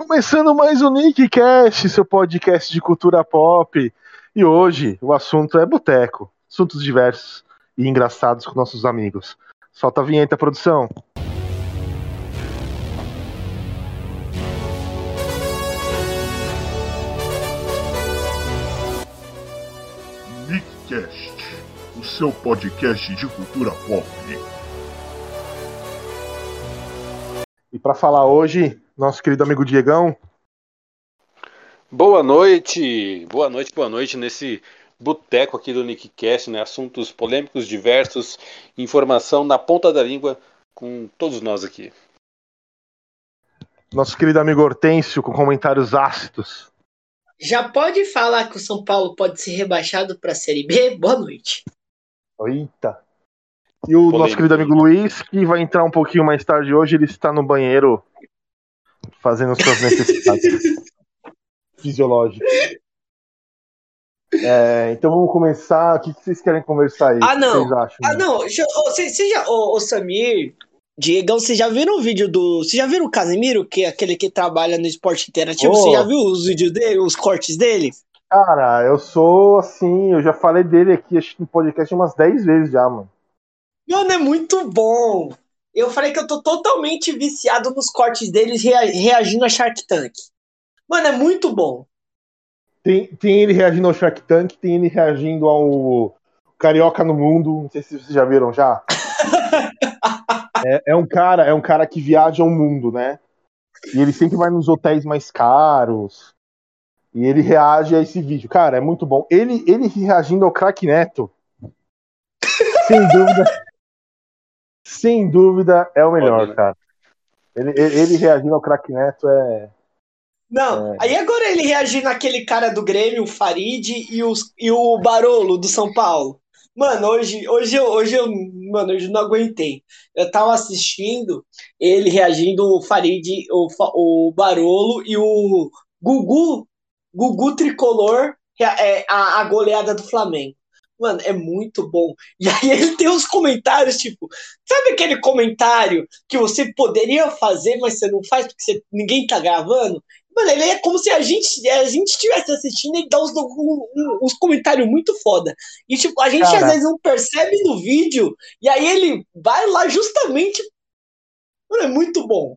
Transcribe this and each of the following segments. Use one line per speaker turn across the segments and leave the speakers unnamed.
começando mais um Nickcast, seu podcast de cultura pop. E hoje o assunto é boteco, assuntos diversos e engraçados com nossos amigos. Solta a vinheta, produção.
Nickcast, o seu podcast de cultura pop.
E para falar hoje, nosso querido amigo Diegão.
Boa noite nesse boteco aqui do Nickcast, né? Assuntos polêmicos, diversos, informação na ponta da língua com todos nós aqui.
Nosso querido amigo Hortêncio com comentários ácidos.
Já pode falar que o São Paulo pode ser rebaixado para a Série B? Boa noite.
Eita. E o nosso querido amigo Luiz, que vai entrar um pouquinho mais tarde hoje, ele está no banheiro fazendo suas necessidades fisiológicas. Então vamos começar. O que vocês querem conversar aí?
Não.
O que vocês acham?
Não. Você já, o Samir, Diegão, vocês já viram o vídeo do... Você já viram o Casemiro, que é aquele que trabalha no esporte interativo? Você já viu os vídeos dele, os cortes dele?
Cara, eu sou assim, eu já falei dele aqui, acho que no podcast umas 10 vezes já, mano.
Mano, é muito bom. Eu falei que eu tô totalmente viciado nos cortes deles reagindo a Shark Tank. Mano, é muito bom.
Tem ele reagindo ao Shark Tank, tem ele reagindo ao Carioca no Mundo, não sei se vocês já viram já. é um cara que viaja ao mundo, né? E ele sempre vai nos hotéis mais caros. E ele reage a esse vídeo. Cara, é muito bom. Ele reagindo ao Crack Neto, sem dúvida é o melhor, cara. Ele reagindo ao Crack Neto é...
Não, aí agora ele reagindo àquele cara do Grêmio, o Farid e o Barolo do São Paulo. Mano, hoje eu não aguentei. Eu tava assistindo ele reagindo o Farid, o Barolo e o Gugu Tricolor, a goleada do Flamengo. Mano, é muito bom. E aí ele tem uns comentários, tipo, sabe aquele comentário que você poderia fazer, mas você não faz porque ninguém tá gravando? Mano, ele é como se a gente estivesse assistindo e ele dá uns comentários muito foda. E, tipo, a gente às vezes não percebe no vídeo, e aí ele vai lá justamente... Mano, é muito bom.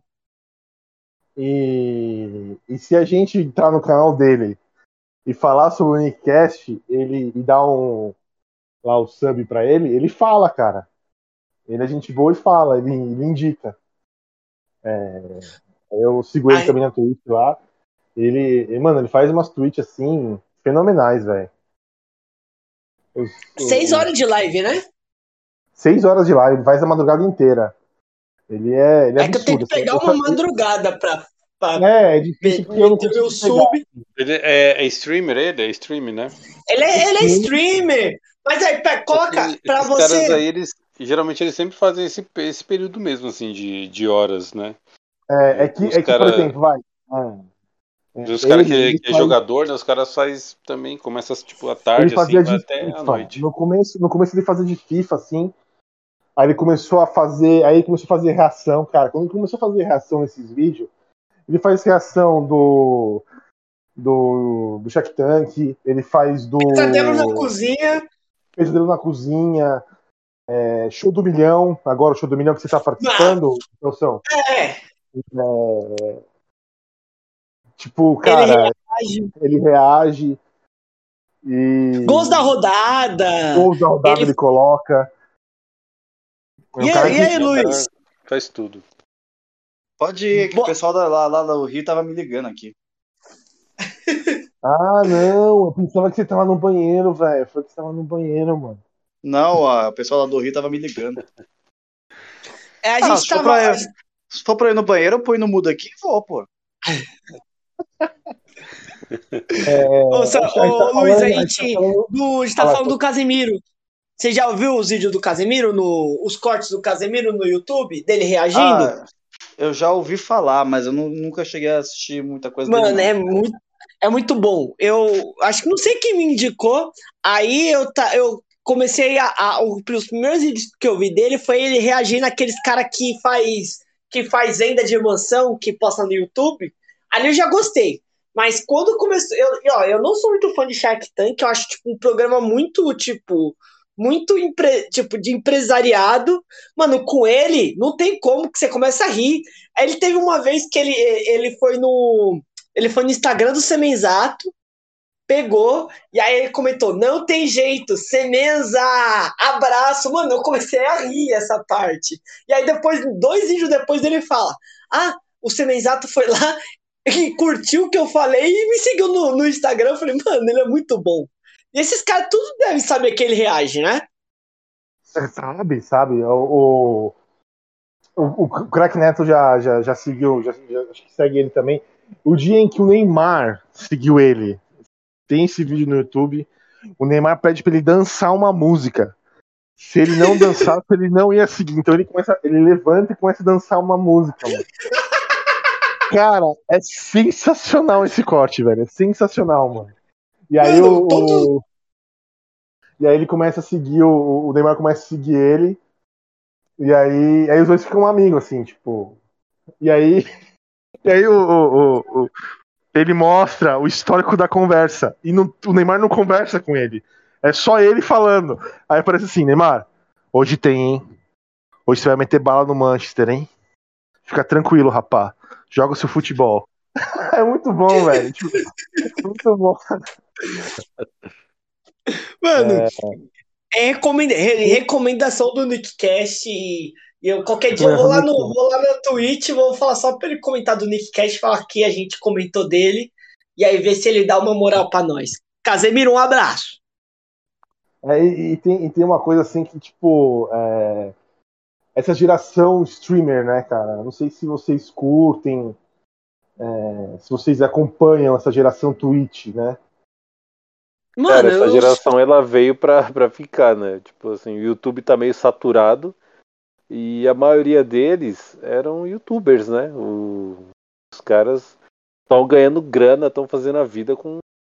E se a gente entrar no canal dele e falar sobre o Nickcast, e dar lá o sub pra ele fala, cara. Ele é gente boa e fala, ele indica. Eu sigo ele também na Twitch lá. Mano, ele faz umas tweets assim, fenomenais, velho.
6 horas de live, né?
6 horas de live, ele faz a madrugada inteira. Ele é absurdo.
Que eu tenho que pegar uma madrugada pra
é difícil porque eu não consigo
sub.
Ele é streamer, ele é streamer, né?
Ele é streamer. Mas aí, coloca pra você...
Os caras aí, geralmente eles sempre fazem esse período mesmo, assim, de horas, né?
Por exemplo, vai...
Os caras que é jogador, né? Os caras faz também, começa tipo à tarde, assim, vai até à noite.
No começo ele fazia de FIFA, assim. Aí ele começou a fazer reação, cara. Quando ele começou a fazer reação nesses vídeos, ele faz reação do Shark Tank, ele faz do...
Pesadelo na cozinha.
Show do Milhão. Agora o Show do Milhão que você tá participando, Nelson. Tipo, cara, ele reage e...
Gols da rodada
ele coloca.
E aí, Luiz?
Faz tudo.
Pode ir, que o pessoal lá do Rio tava me ligando aqui.
Não, eu pensava que você tava no banheiro, velho. Eu falei que você tava no banheiro, mano.
Não, o pessoal lá do Rio tava me ligando. Se for pra ir no banheiro, eu ponho no mudo aqui e vou, pô.
Luiz, a gente tá falando do Casemiro. Você já ouviu os vídeos do Casemiro, os cortes do Casemiro no YouTube, dele reagindo?
Eu já ouvi falar, mas eu nunca cheguei a assistir muita coisa
dele.
Mano,
é muito bom. Eu acho que não sei quem me indicou, aí eu comecei os primeiros vídeos que eu vi dele foi ele reagindo àqueles caras que faz venda de mansão, que posta no YouTube. Ali eu já gostei. Mas quando começou. Eu não sou muito fã de Shark Tank, eu acho tipo, um programa muito, tipo. Muito tipo, de empresariado. Mano, com ele, não tem como que você começa a rir. Aí ele teve uma vez que ele foi no. Ele foi no Instagram do Semenzato, pegou, e aí ele comentou: não tem jeito, Semenza! Abraço! Mano, eu comecei a rir essa parte. E aí depois, 2 vídeos depois, ele fala: ah, o Semenzato foi lá e curtiu o que eu falei e me seguiu no Instagram. Eu falei, mano, ele é muito bom. E esses caras tudo devem saber que ele reage, né?
Sabe. O Crack Neto já seguiu, acho que segue ele também. O dia em que o Neymar seguiu ele, tem esse vídeo no YouTube, o Neymar pede pra ele dançar uma música. Se ele não dançasse, ele não ia seguir. Então ele levanta e começa a dançar uma música, mano. Cara, é sensacional esse corte, velho. É sensacional, mano. E aí
Mano,
E aí ele começa a seguir, o Neymar começa a seguir ele. E aí os dois ficam amigos, assim, tipo. E aí, e aí ele mostra o histórico da conversa. E o Neymar não conversa com ele. É só ele falando. Aí aparece assim, Neymar, hoje tem, hein? Hoje você vai meter bala no Manchester, hein? Fica tranquilo, rapá. Joga o seu futebol. É muito bom, velho. Tipo, muito bom.
mano, recomendação do Nickcast. E qualquer dia eu vou lá no Twitch, vou falar só pra ele comentar do Nickcast, falar que a gente comentou dele. E aí ver se ele dá uma moral pra nós. Casemiro, um abraço.
E tem uma coisa assim que, tipo, essa geração streamer, né, cara? Não sei se vocês curtem, se vocês acompanham essa geração Twitch, né?
Cara,
Mano,
essa geração ela veio pra ficar, né? Tipo assim, o YouTube tá meio saturado e a maioria deles eram YouTubers, né? Os caras estão ganhando grana, estão fazendo a vida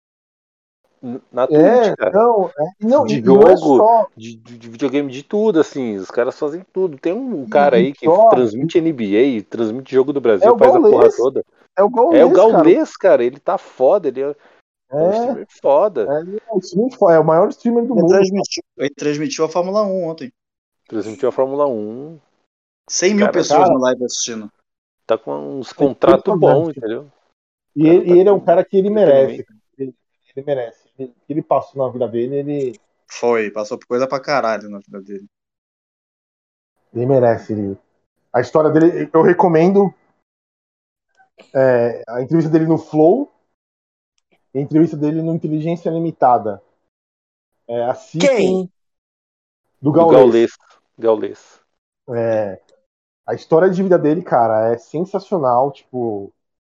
na Twitch, cara.
Não,
De
não é
jogo,
só.
de videogame, de tudo, assim. Os caras fazem tudo. Tem um cara
E
aí que
só
transmite NBA, transmite jogo do
é
Brasil,
o
faz a porra
Gaules.
toda.
É o
É o
Gaules, cara.
Gaules, cara. Ele tá foda, ele é um
É,
streamer foda.
é o maior streamer do mundo.
Ele transmitiu a Fórmula 1 ontem.
Transmitiu a Fórmula 1.
100 mil
Cara,
pessoas
Cara,
na live assistindo.
tá com uns
tem todos
contratos
os
bons,
anos.
entendeu?
E
O cara tá
ele é um
com
cara que ele merece.
entretenimento.
Ele merece. Ele passou na vida dele,
Foi, passou por coisa pra caralho na vida dele.
ele merece. A história dele, eu recomendo a entrevista dele no Flow e a entrevista dele no Inteligência Limitada.
quem?
Assistem do
Do
Gaules.
Gaules.
A história de vida dele, cara, é sensacional. Tipo,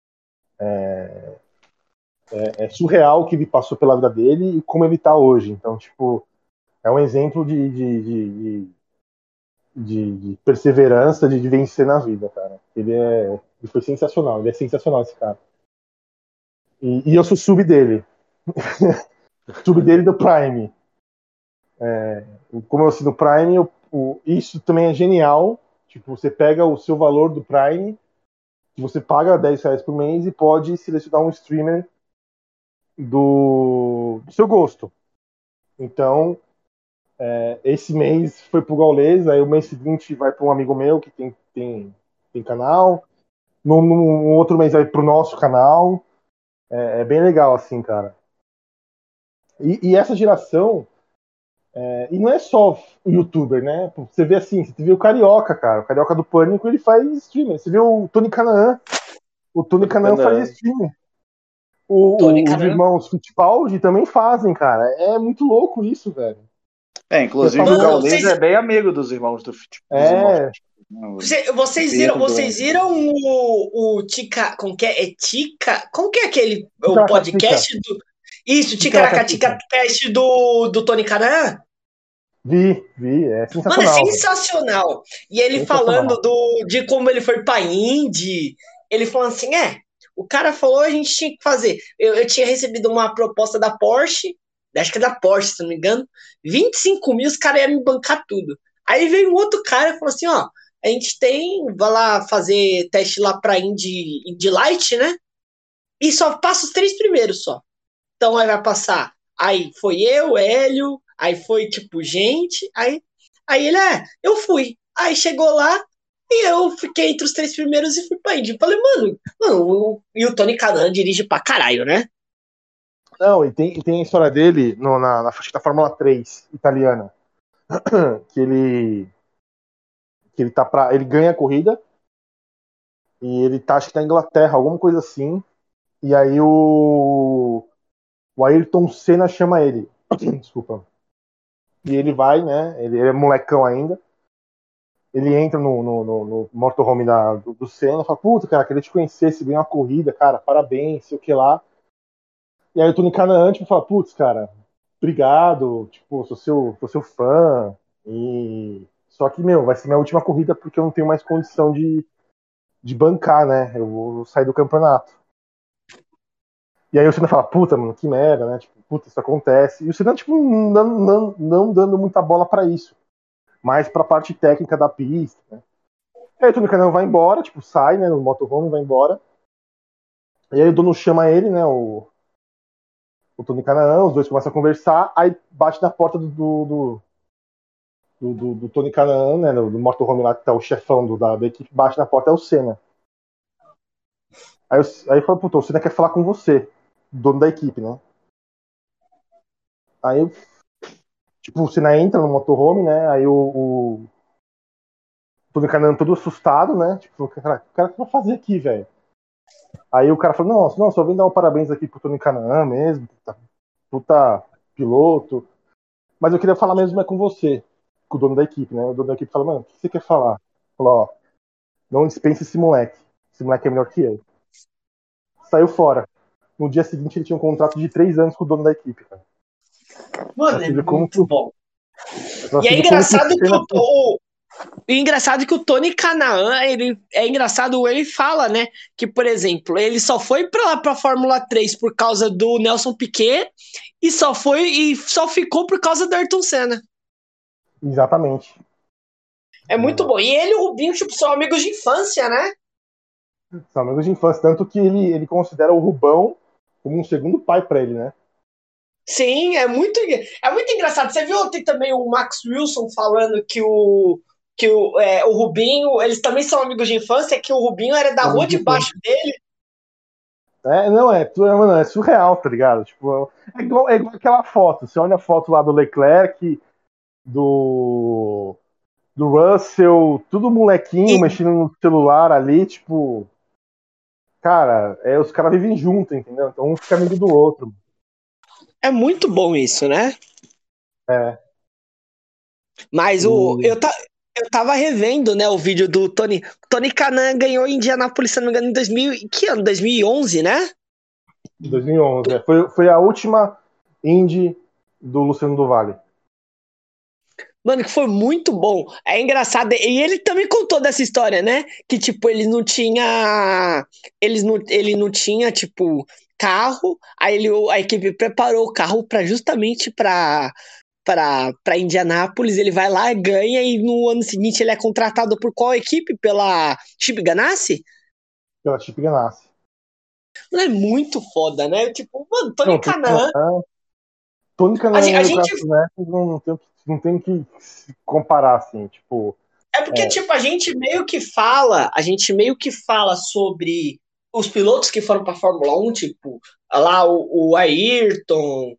é surreal o que ele passou pela vida dele e como ele tá hoje. Então, tipo, é um exemplo de perseverança, de vencer na vida, cara. Ele foi sensacional. Ele é sensacional, esse cara. E eu sou sub dele. Sub dele do Prime. Como eu assino o Prime, isso também é genial. Tipo, você pega o seu valor do Prime, você paga R$10 por mês e pode selecionar um streamer do seu gosto. Então, esse mês foi pro Gaules, aí o mês seguinte vai para um amigo meu que tem canal. No outro mês vai pro nosso canal. É bem legal, assim, cara. E essa geração. E não é só o youtuber, né? Você vê assim, você vê o Carioca, cara. O Carioca do Pânico, ele faz streamer. Você vê o Tony Canaan. O Tony Canaan faz streamer. Os irmãos Fittipaldi também fazem, cara. É muito louco isso, velho.
Inclusive
Mano,
o Gaules é bem amigo dos irmãos do
Vocês viram o Tica. Como que é? É Tica? Como que é aquele o podcast do. Isso, Ticaracatica Cast do Tony Canaan?
Vi, é sensacional.
Mano, é sensacional. E ele falando de como ele foi pra Indy, ele falando assim, o cara falou a gente tinha que fazer. Eu tinha recebido uma proposta da Porsche, acho que é da Porsche, se não me engano, 25 mil, os caras iam me bancar tudo. Aí veio um outro cara e falou assim, a gente vai lá fazer teste lá pra Indy Light, né? e só passa os 3 primeiros só. Então aí vai passar. Aí foi eu, Hélio, aí foi tipo gente, aí ele, eu fui. Aí chegou lá e eu fiquei entre os 3 primeiros e fui pra Indy. Falei, mano, e o Tony Kanaan dirige pra caralho, né?
Não, e tem a história dele acho que na Fórmula 3 italiana. Que ele tá ele ganha a corrida e ele tá, acho que na Inglaterra, alguma coisa assim. E aí o Ayrton Senna chama ele. Desculpa. E ele vai, né? Ele é molecão ainda. Ele entra no motorhome do Senna e fala, puta, cara, queria te conhecer, se ganhou uma corrida, cara, parabéns, sei o que lá. E aí o Tony Kanaan, tipo, fala, putz, cara, obrigado, tipo, sou seu fã. E só que, meu, vai ser minha última corrida porque eu não tenho mais condição de bancar, né? Eu vou sair do campeonato. E aí o Senna fala, puta, mano, que merda, né? Tipo, puta, isso acontece. E o Senna, tipo, não dando muita bola pra isso. Mais pra parte técnica da pista, né? E aí o Tony Kanaan vai embora, tipo, sai, né, no motorhome, vai embora. E aí o dono chama ele, né, o Tony Kanaan, os dois começam a conversar, aí bate na porta do Tony Kanaan, né, do motorhome lá que tá o chefão da equipe, bate na porta, é o Senna. Aí fala, puta, o Senna quer falar com você, dono da equipe, né? Aí, tipo, o Senna entra no motorhome, né, aí o Tony Kanaan todo assustado, né, tipo, cara, o cara que vai fazer aqui, velho? Aí o cara falou, não, só vim dar um parabéns aqui pro Tony Kanaan mesmo, puta piloto, mas eu queria falar mesmo com você, com o dono da equipe, né? O dono da equipe fala, mano, o que você quer falar? Falou, ó, não dispense esse moleque é melhor que eu. Saiu fora. No dia seguinte ele tinha um contrato de 3 anos com o dono da equipe, cara.
Mano, é muito bom. E é engraçado que o Tony Kanaan, é engraçado, ele fala, né, que, por exemplo, ele só foi pra Fórmula 3 por causa do Nelson Piquet e só ficou por causa do Ayrton Senna.
Exatamente.
É muito bom. E ele e o Rubinho, tipo, são amigos de infância, né?
São amigos de infância, tanto que ele considera o Rubão como um segundo pai pra ele, né?
Sim, é muito engraçado. Você viu ontem também o Max Wilson falando que o Rubinho, eles também são amigos de infância, que o Rubinho era da rua de baixo dele.
Não, mano, é surreal, tá ligado? Tipo, é igual aquela foto. Você olha a foto lá do Leclerc, do Russell, tudo molequinho, mexendo no celular ali, tipo. Cara, os caras vivem junto, entendeu? Então um fica amigo do outro.
É muito bom isso, né?
É.
Mas eu tava revendo, né, o vídeo do Tony. Tony Kanaan ganhou em Indianápolis, se não me engano, em 2000, que ano? 2011, né?
2011. Foi a última Indy do Luciano do Vale.
Mano, que foi muito bom. É engraçado. E ele também contou dessa história, né? Que, tipo, ele não tinha. Ele não tinha, tipo, carro. Aí a equipe preparou o carro justamente pra Indianápolis. Ele vai lá, ganha, e no ano seguinte ele é contratado por qual equipe? Pela Chip Ganassi?
Pela Chip Ganassi.
Não é muito foda, né? Tipo, mano, Tony Kanaan.
Tony Kanaan e o
gente...
Carlos Neves não tem que se comparar, assim, tipo.
É porque, tipo, a gente meio que fala sobre os pilotos que foram pra Fórmula 1, tipo, lá o Ayrton,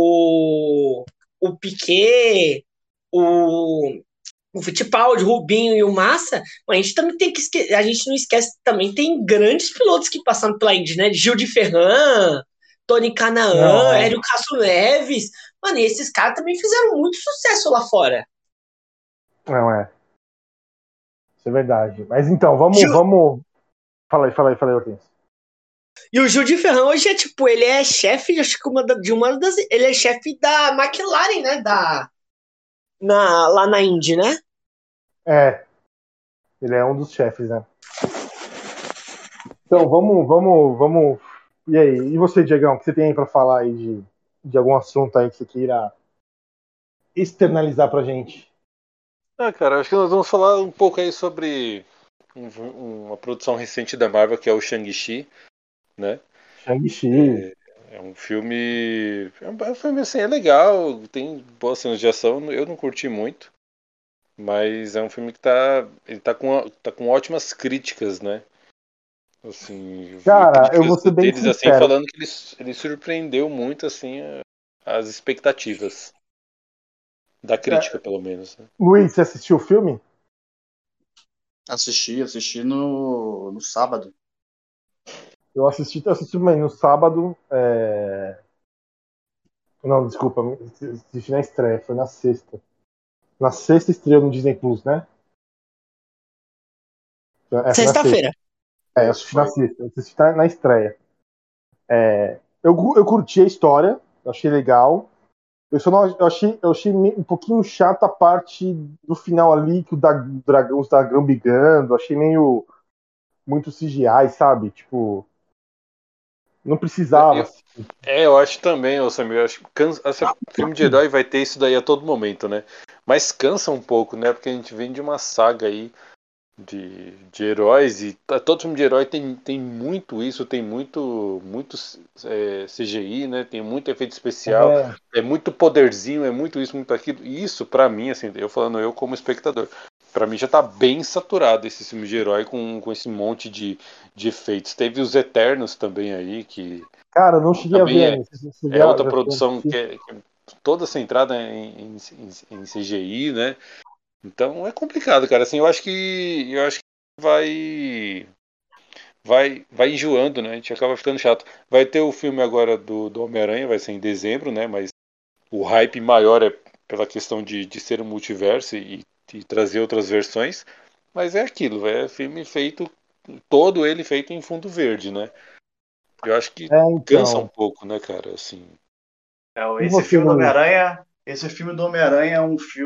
o Piquet, o Fittipaldi, o Rubinho e o Massa, mas a gente também tem que a gente não esquece também tem grandes pilotos que passaram pela Indy, né? Gil de Ferran, Tony Kanaan, Hélio Castro Neves. Mano, e esses caras também fizeram muito sucesso lá fora.
Não é. Isso é verdade. Mas então, vamos. Fala aí, Hortense.
E o Gil de Ferran hoje é tipo, ele é chefe, acho que de uma das. Ele é chefe da McLaren, né? Lá na Indy, né?
Ele é um dos chefes, né? Então, vamos. E aí? E você, Diegão, o que você tem aí pra falar aí de algum assunto aí que você queira externalizar pra gente?
Cara, acho que nós vamos falar um pouco aí sobre uma produção recente da Marvel, que é o Shang-Chi, né?
Shang-Chi.
É um filme. É um filme assim, é legal, tem boas cenas de ação. Eu não curti muito, mas é um filme que ele tá com ótimas críticas, né? Assim, eu vi
Cara, eu vou
críticas
ser bem
deles assim
sincero.
falando que ele surpreendeu muito assim as expectativas da crítica, pelo menos, né?
Luiz, você assistiu o filme?
Assisti no sábado.
Eu assisti mas no sábado. Não, desculpa, assisti na estreia, foi na sexta. Na sexta estreou no Disney Plus, né? Foi na sexta.
Sexta-feira.
Eu assisti na
Foi.
sexta, eu assisti na estreia. Eu curti a história, eu achei legal. Eu só não, eu achei um pouquinho chato a parte do final ali, que os dragão brigando. Achei meio muito CGI, sabe? Tipo, não precisava.
Eu, eu acho também, ô Samir, eu acho que filme de herói vai ter isso daí a todo momento, né? Mas cansa um pouco, né? Porque a gente vem de uma saga aí de heróis e todo filme de herói tem muito isso, tem muito CGI, né? Tem muito efeito especial,
É,
é muito poderzinho, é muito isso, muito aquilo. E isso, pra mim, assim, eu como espectador, pra mim já tá bem saturado esse filme de herói com esse monte de efeitos. Teve os Eternos também aí, que
cara, eu não cheguei a ver
também
ainda. Você
é outra
já
produção
assistiu?
que é toda centrada em CGI, né? Então é complicado, cara. Assim, eu acho que vai enjoando, né? A gente acaba ficando chato. Vai ter o filme agora do Homem-Aranha, vai ser em dezembro, né? Mas o hype maior é pela questão de ser um multiverso e trazer outras versões. Mas é aquilo, é filme feito, todo ele feito em fundo verde, né? Eu acho que cansa um
Então.
pouco, né, cara? Assim.
E você, Luiz?
Esse filme do Homem-Aranha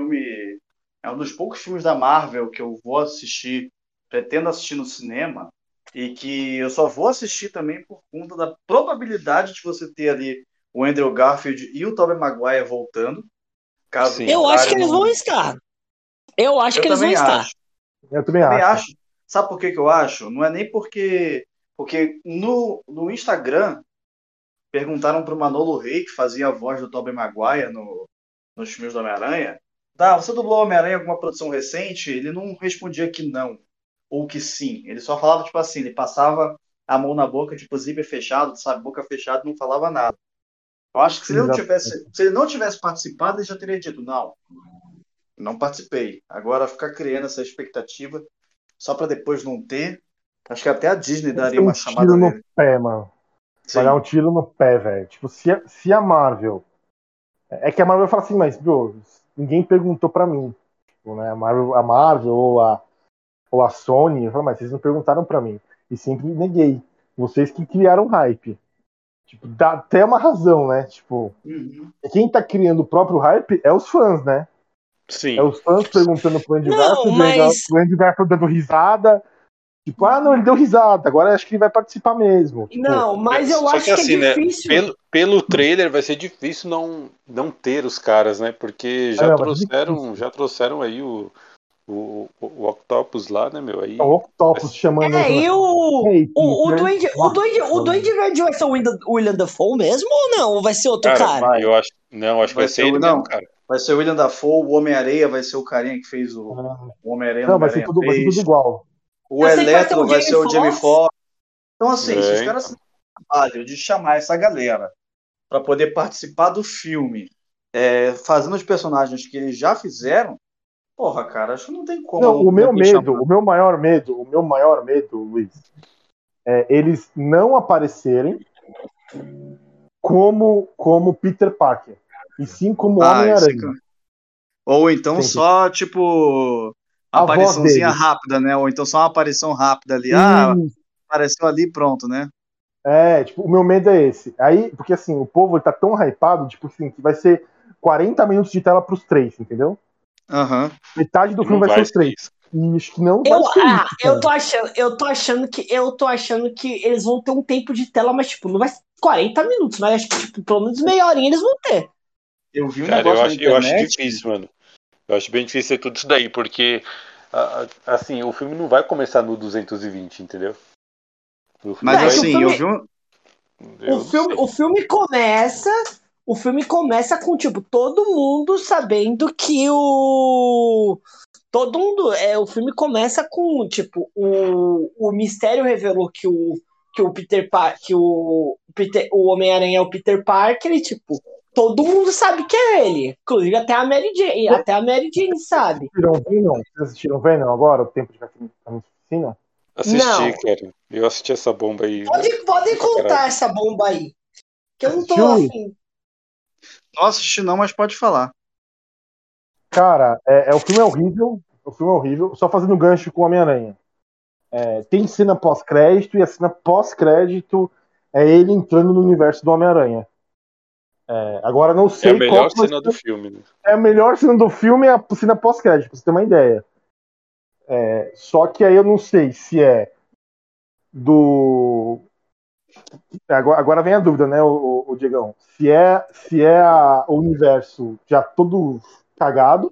é um dos poucos filmes da Marvel que eu vou assistir, pretendo assistir no cinema, e que eu só vou assistir também por conta da probabilidade de você ter ali o Andrew Garfield e o Tobey Maguire voltando. Caso
Sim.
Eu acho que
contrário,
eles vão
não.
estar. Eu acho
Eu
que eles vão
também
estar.
acho.
Eu também
Também
acho.
acho. Sabe por que que eu acho? Não é nem porque no Instagram perguntaram para o Manolo Rey, que fazia a voz do Tobey Maguire nos filmes do Homem-Aranha, você dublou o Homem-Aranha em alguma produção recente? Ele não respondia que não, ou que sim. Ele só falava, tipo assim, ele passava a mão na boca, tipo, zíper fechado, sabe, boca fechada, não falava nada. Eu acho que
Exatamente.
se ele não tivesse participado, ele já teria dito, não participei. Agora ficar criando essa expectativa só para depois não ter, acho que até a Disney
Vai
daria
ser um
uma chamada
tiro no
nele.
pé, mano. Vai dar um
Sim.
tiro no pé, velho. Tipo, se a Marvel. É que a Marvel fala assim, mas, bro, ninguém perguntou pra mim. Tipo, né? A Marvel ou a Sony, eu falo, mas vocês não perguntaram pra mim. E sempre neguei. Vocês que criaram hype. Tipo, dá até uma razão, né? Tipo,
Uhum.
quem tá criando o próprio hype é os fãs, né? É
Sim.
os fãs perguntando pro Andrew
Não,
Garfield,
mas.
o Andrew Garfield dando risada. Tipo, ah, não, ele deu risada, agora acho que ele vai participar mesmo. Tipo,
Não, mas eu
Só que
acho que é
assim, né?
difícil.
Pelo trailer vai ser difícil não ter os caras, né? Porque
ah, não, vai ser difícil.
já trouxeram aí o Octopus lá, né, meu?
É o
Aí.
Octopus chamando
É, e
hate, né?
o
Nossa,
Duende Verde vai ser o William Dafoe mesmo ou não? Ou vai ser outro
Cara,
cara?
Vai.
eu acho. Não, acho que vai
Vai ser
ser
o.
ele mesmo,
Não,
cara.
vai ser o William Dafoe, o Homem-Areia vai ser o carinha que fez
ah,
o Homem-Aranha no
não,
Homem-Aranha
vai ser tudo
3.
igual.
O
Eu sei que vai ser
Eletro
o
vai
Jamie
ser o Jamie
Foxx.
Foxx. Então, assim, se os
É,
caras
então.
se trabalham de chamar essa galera para poder participar do filme, fazendo os personagens que eles já fizeram, porra, cara, acho que não tem como
Não, o
não
meu
ter
medo,
chamado.
o meu maior medo, Luiz, é eles não aparecerem como Peter Parker, e sim como
Ah, isso é
Homem-Aranha.
ou então
Sempre.
só, tipo,
A voz
apariçãozinha
deles.
rápida, né? Ou então só uma aparição rápida ali. Ah,
E
apareceu ali, pronto, né?
tipo, o meu medo é esse. Aí, porque assim, o povo tá tão hypado, tipo assim, que vai ser 40 minutos de tela pros três, entendeu?
Aham.
Metade do
E
filme
não
vai ser
vai
os
ser
três.
isso.
E acho que não vai ser isso,
Eu
cara.
tô achando, eu tô achando que eles vão ter um tempo de tela, mas tipo, não vai ser 40 minutos, mas acho que tipo, pelo menos meia horinha eles vão ter.
Eu vi um
Cara,
negócio na
eu acho
internet.
difícil, mano. Eu acho bem difícil ser tudo isso daí, porque, assim, o filme não vai começar no 220, entendeu? O filme
Mas
Não, é que o
assim,
vai.
filme.
Eu não sei.
O filme começa com, tipo, todo mundo sabendo que o. Todo mundo. O filme começa com, tipo, o mistério revelou que o Peter Parker. O Homem-Aranha é o Peter Parker e, tipo, todo mundo sabe que é ele. Inclusive até a Mary Jane. Até a Mary Jane sabe.
Vocês assistiram Venom agora? O tempo de carnificina?
Assisti,
Não.
cara. Eu assisti essa bomba aí.
Pode
Pra caralho.
contar essa bomba aí. Que eu não tô
Assistiu?
afim.
Não assisti não, mas pode falar.
Cara, o filme é horrível. O filme é horrível. Só fazendo gancho com o Homem-Aranha. Tem cena pós-crédito e a cena pós-crédito é ele entrando no universo do Homem-Aranha. Agora não
É a
sei qual
melhor
que vai
cena do filme, né?
é a melhor cena do filme é a cena pós-crédito, pra você ter uma ideia. Só que aí eu não sei se é do. Agora vem a dúvida, né, o Diegão? Se é o universo já todo cagado,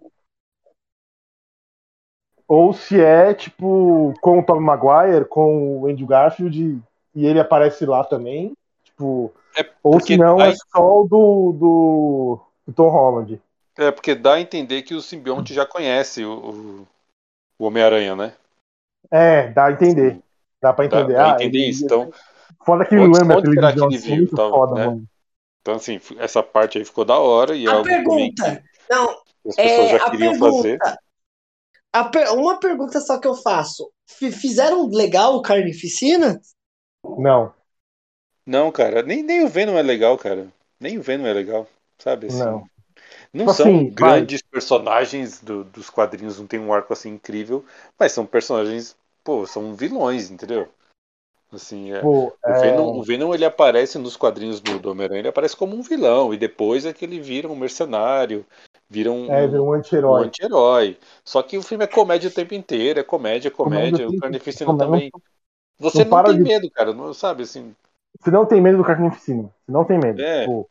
ou se é, tipo, com o Tobey Maguire, com o Andrew Garfield, e ele aparece lá também. Tipo,
É
ou se
porque
não, é só o do Tom Holland.
porque dá a entender que o simbionte já conhece o Homem-Aranha, né?
Dá a entender.
Sim.
Dá pra entender.
Dá a entender isso.
Ele.
Então,
Foda que ele lembra a
onde será que
televisão
ele
assim, é
viu,
muito
tal,
foda,
né?
mano.
Então, assim, essa parte aí ficou da hora e é
A
algo também que
pergunta. Não,
as pessoas já
a
queriam fazer.
pergunta. Uma pergunta só que eu faço. Fizeram legal o Carnificina?
Não,
Não, cara, nem o Venom é legal, cara. Nem o Venom é legal, sabe? Assim,
não.
não
Tipo
são
assim, vai.
grandes personagens dos quadrinhos, não tem um arco assim incrível, mas são personagens, pô, são vilões, entendeu? Assim,
Pô,
o Venom ele aparece nos quadrinhos do Homem-Aranha, ele aparece como um vilão, e depois é que ele vira um mercenário, vira
virou um
um
anti-herói.
anti-herói. Só que o filme é comédia o tempo inteiro, é comédia,
Comédia
comédia. O
tem
Carnificina
não,
também. Você
não
não
para
tem
de.
medo, cara, não sabe assim.
Você não tem medo do Carnificina. Você não tem medo.
É,
Tipo,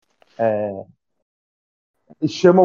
e chama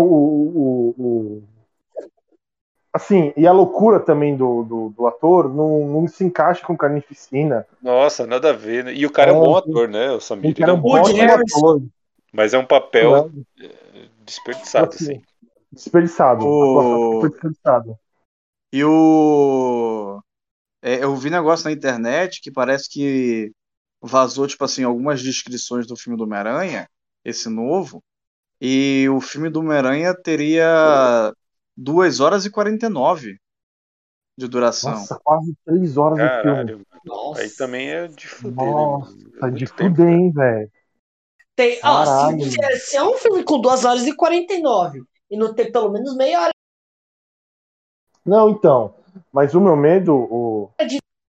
assim, e a loucura também do ator não se encaixa com Carnificina.
nossa, nada a ver, né? E o cara é um bom ator, né? O
Ele
Samir, ele
era
é
um
um bom
Woody
ator.
ótimo
Harrison.
ator.
Mas é um papel
Não,
desperdiçado, assim.
assim, desperdiçado. A atuação foi
O...
desperdiçada.
E o... eu vi negócio na internet que parece que vazou, tipo assim, algumas descrições do filme do Homem-Aranha, esse novo, e o filme do Homem-Aranha teria 2 horas e 49 de duração.
Nossa, quase 3 horas de filme.
Caralho, mano. Aí
Nossa.
também é de fuder, né,
Nossa,
mano? É
de
muito tempo,
fuder,
cara.
hein, velho.
Se
Caralho.
se é um filme com 2 horas e 49 e não ter pelo menos meia hora
Não, então. Mas o meu medo,
de.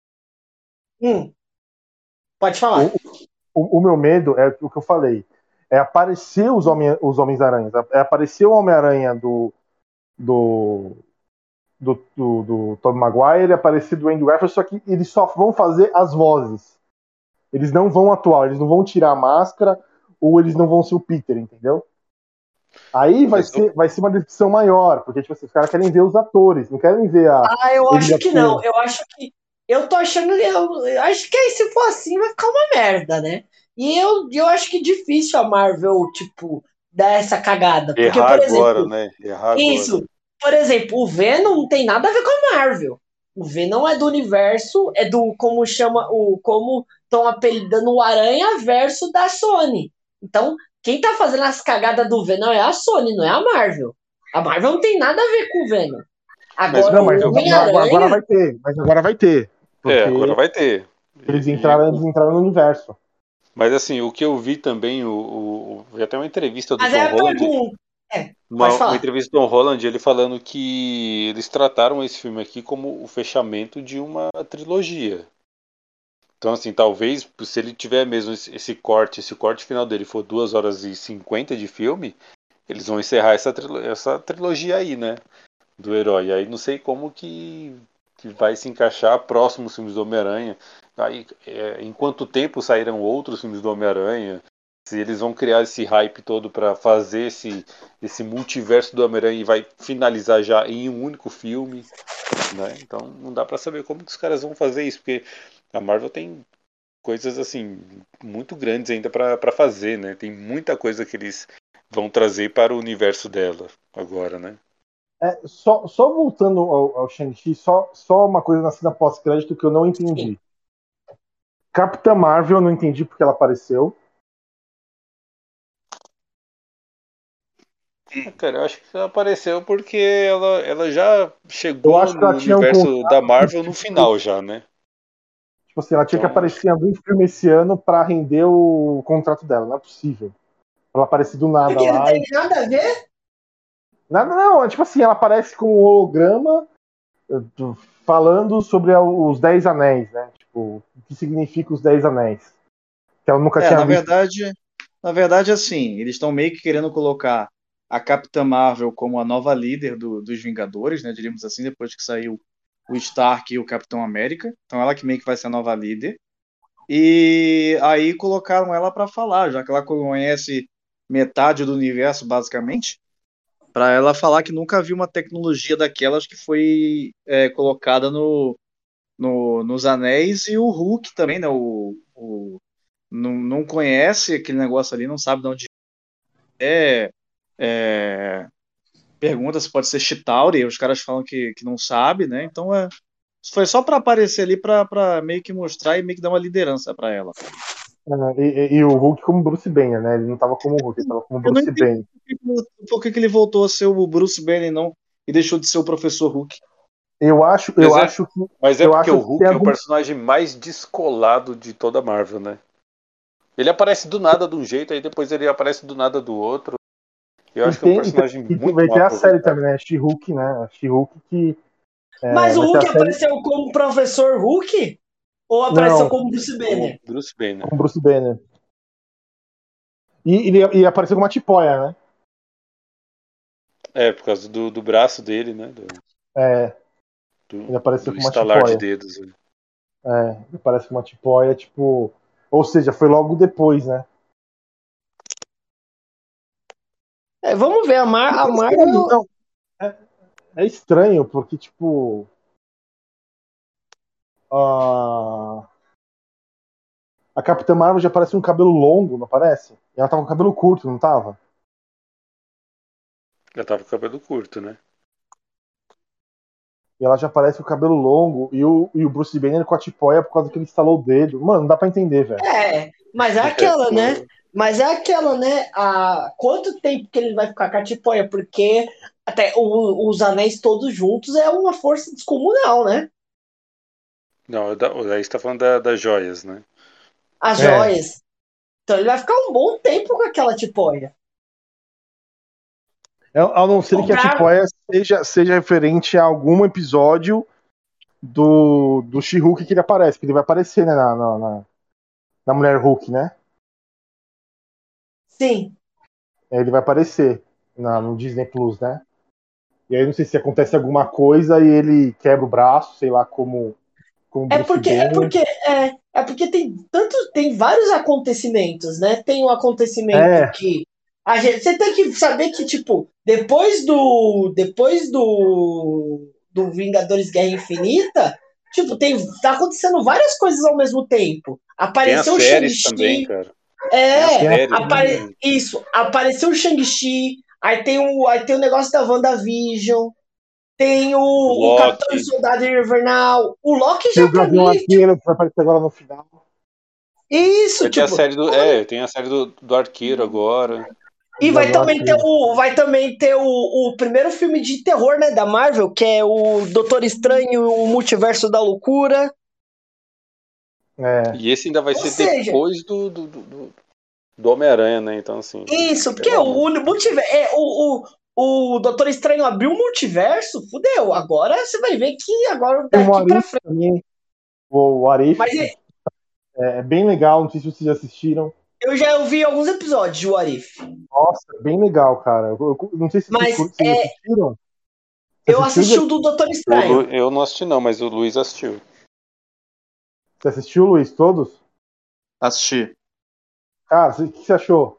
Pode
o,
falar.
o meu medo é o que eu falei. É aparecer os Homens-Aranhas. É aparecer o Homem-Aranha do, do Tobey Maguire, é aparecer do Andrew Garfield, só que eles só vão fazer as vozes. Eles não vão atuar, eles não vão tirar a máscara, ou eles não vão ser o Peter, entendeu? Aí vai
Mas
ser, vai ser uma decepção maior, porque tipo, assim, os caras querem ver os atores, não querem ver
Eu
ele
acho que não.
atuando.
Eu acho que. Eu tô achando. Eu acho que aí, se for assim, vai ficar uma merda, né? E eu acho que é difícil a Marvel, tipo, dar essa cagada. Porque,
errar
por
agora,
exemplo,
né? Errar agora.
isso. Por exemplo, o Venom não tem nada a ver com a Marvel. O Venom é do universo, é do. Como chama. Como estão apelidando o Aranha verso da Sony. Então, quem tá fazendo as cagadas do Venom é a Sony, não é a Marvel. A Marvel não tem nada a ver com o Venom.
Mas
Agora,
Não,
o
mas agora
Homem-Aranha.
vai ter, mas agora vai ter,
agora
porque
vai ter.
eles entraram no universo.
Mas assim, o que eu vi também, vi até uma entrevista do
Mas é
Tom
a
Holland,
pergunta. Pode
uma
falar.
entrevista do Tom Holland, ele falando que eles trataram esse filme aqui como o fechamento de uma trilogia. Então, assim, talvez se ele tiver mesmo esse corte final dele for 2 horas e 50 de filme, eles vão encerrar essa trilogia aí, né? Do herói. Aí não sei como que vai se encaixar próximos filmes do Homem-Aranha. Aí, em quanto tempo sairão outros filmes do Homem-Aranha? Se eles vão criar esse hype todo para fazer esse multiverso do Homem-Aranha e vai finalizar já em um único filme, né? Então não dá para saber como que os caras vão fazer isso, porque a Marvel tem coisas assim muito grandes ainda para fazer, né? Tem muita coisa que eles vão trazer para o universo dela agora, né?
Só voltando ao Shang-Chi, só uma coisa na cena pós-crédito que eu não entendi. Capitã Marvel, eu não entendi porque ela apareceu.
Cara, eu acho que ela apareceu porque ela já
Eu
chegou
acho que ela
no
tinha um
universo da
contrato.
Marvel no final já, né?
Tipo assim, ela tinha que
Então,
aparecer em algum filme esse ano pra render o contrato dela. Não é possível. Ela aparece do nada
Porque não
lá.
tem nada a ver?
Nada, não. É tipo assim, ela aparece com um holograma falando sobre os Dez Anéis, né? Tipo, o que significa os Dez Anéis. Que ela nunca tinha
Na
visto.
verdade, assim, eles estão meio que querendo colocar a Capitã Marvel como a nova líder dos Vingadores, né? Diríamos assim, depois que saiu o Stark e o Capitão América. Então ela que meio que vai ser a nova líder. E aí colocaram ela para falar, já que ela conhece metade do universo, basicamente, para ela falar que nunca viu uma tecnologia daquelas que foi colocada nos anéis, e o Hulk também, né? Não conhece aquele negócio ali, não sabe de onde é. é pergunta se pode ser Chitauri, os caras falam que não sabe, né? Então foi só para aparecer ali para meio que mostrar e meio que dar uma liderança para ela.
E o Hulk como Bruce Banner, né? Ele não tava como Hulk, ele tava como
Eu não
Bruce
entendi
Banner.
por que ele voltou a ser o Bruce Banner não e deixou de ser o Professor Hulk.
Eu acho, eu
mas é,
acho que.
mas é
Eu
porque o
acho que tem
Hulk é o
algum.
personagem mais descolado de toda a Marvel, né? Ele aparece do nada de um jeito, aí depois ele aparece do nada do outro. Eu acho que é um personagem muito
Vai
mal
ter a série
aproveitado.
também, né? She-Hulk, né? A She-Hulk que.
Mas o
Vai ter a
Hulk
série.
apareceu como Professor Hulk? Ou apareceu
Não,
como Bruce
Como
Banner?
Bruce Banner.
com Bruce Banner. E ele apareceu com uma tipóia, né?
É, por causa do braço dele, né?
É,
Do,
ele apareceu
do
com uma
estalar de
tipóia.
dedos. Né?
Ele aparece com uma tipóia, tipo. Ou seja, foi logo depois, né?
Vamos ver, a
É estranho,
Marvel.
não. É, é estranho, porque, tipo. A Capitã Marvel já parece um cabelo longo, não parece? E ela tava com cabelo curto, não tava?
Já tava com o cabelo curto, né?
E ela já parece com o cabelo longo. E o Bruce Banner com a tipóia por causa que ele estalou o dedo. Mano, não dá pra entender, velho.
Mas é aquela, né? Mas é aquela, né? Há quanto tempo que ele vai ficar com a Tipoia? Porque até os anéis todos juntos é uma força descomunal, né?
Não, daí você tá falando das joias, né?
As
É.
joias. Então ele vai ficar um bom tempo com aquela Tipoia.
A não ser que a
Comprar.
tipóia seja referente a algum episódio do She-Hulk que ele aparece. Que ele vai aparecer, né? Na Mulher Hulk, né?
Sim.
Ele vai aparecer no Disney Plus, né? E aí não sei se acontece alguma coisa e ele quebra o braço, sei lá, como
É
Bruce
porque, é
Banner.
porque, é porque tem vários acontecimentos, né? Tem um acontecimento
É,
que você tem que saber que, tipo, depois do Vingadores Guerra Infinita, tipo, tá acontecendo várias coisas ao mesmo tempo.
Tem as
Apareceu o
séries também,
Shang-Chi,
cara. Tem as
tem a
séries também.
apareceu o Shang-Chi, aí tem o negócio da WandaVision, tem o Capitão
Loki.
Soldado Invernal. O Loki
tem o
já pra
Gavião
mim,
Arqueiro, que vai aparecer agora no final.
isso,
Vai ter a
tipo.
série tem a série do Arqueiro agora.
E vai
Gavião
também ter
Arqueiro.
o primeiro filme de terror, né, da Marvel, que é o Doutor Estranho e o Multiverso da Loucura.
É.
E esse ainda vai
Ou
ser
seja,
depois do Homem-Aranha, né? Então, assim,
isso, porque
pelo amor.
o Doutor Estranho abriu o multiverso, fudeu. Agora você vai ver que agora
Tem o
daqui pra
Arif
frente.
também. O Arif
Mas
é bem legal, não sei se vocês assistiram.
eu já ouvi alguns episódios de What If.
Nossa, bem legal, cara. Eu não sei se vocês,
Mas
vocês assistiram. Você
eu
assistiu,
assisti
Diego?
o do Doutor Estranho.
Eu não assisti, não, mas o Luiz assistiu.
Você assistiu, Luiz, todos?
Assistir
Cara, o que você achou?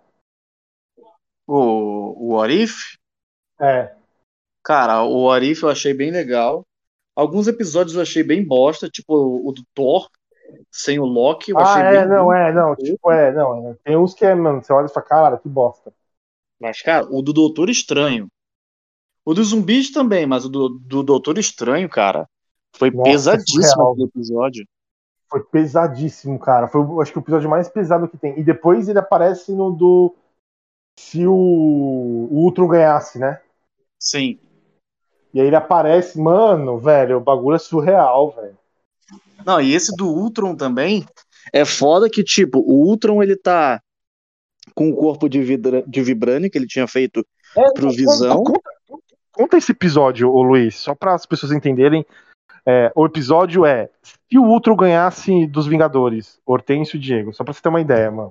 o What If.
É.
Cara, o What If eu achei bem legal. Alguns episódios eu achei bem bosta, tipo o do Thor. sem o Loki, eu achei bem.
Não. Tem uns que mano, você olha e fala, cara, que bosta.
Mas, cara, o do Doutor Estranho. O dos zumbis também, mas o do Doutor Estranho, cara, foi
Nossa, é
pesadíssimo
surreal.
aquele episódio.
Foi pesadíssimo, cara. Foi, acho que o episódio mais pesado que tem. E depois ele aparece no do. Se o Ultron ganhasse, né?
Sim.
E aí ele aparece, mano, velho, o bagulho é surreal, velho.
Não, e esse do Ultron também é foda que, tipo, o Ultron ele tá com o corpo de vibrânio que ele tinha feito pro Visão.
Conta esse episódio, ô Luiz, só para as pessoas entenderem. O episódio é se o Ultron ganhasse dos Vingadores, Hortêncio e Diego, só pra você ter uma ideia, mano.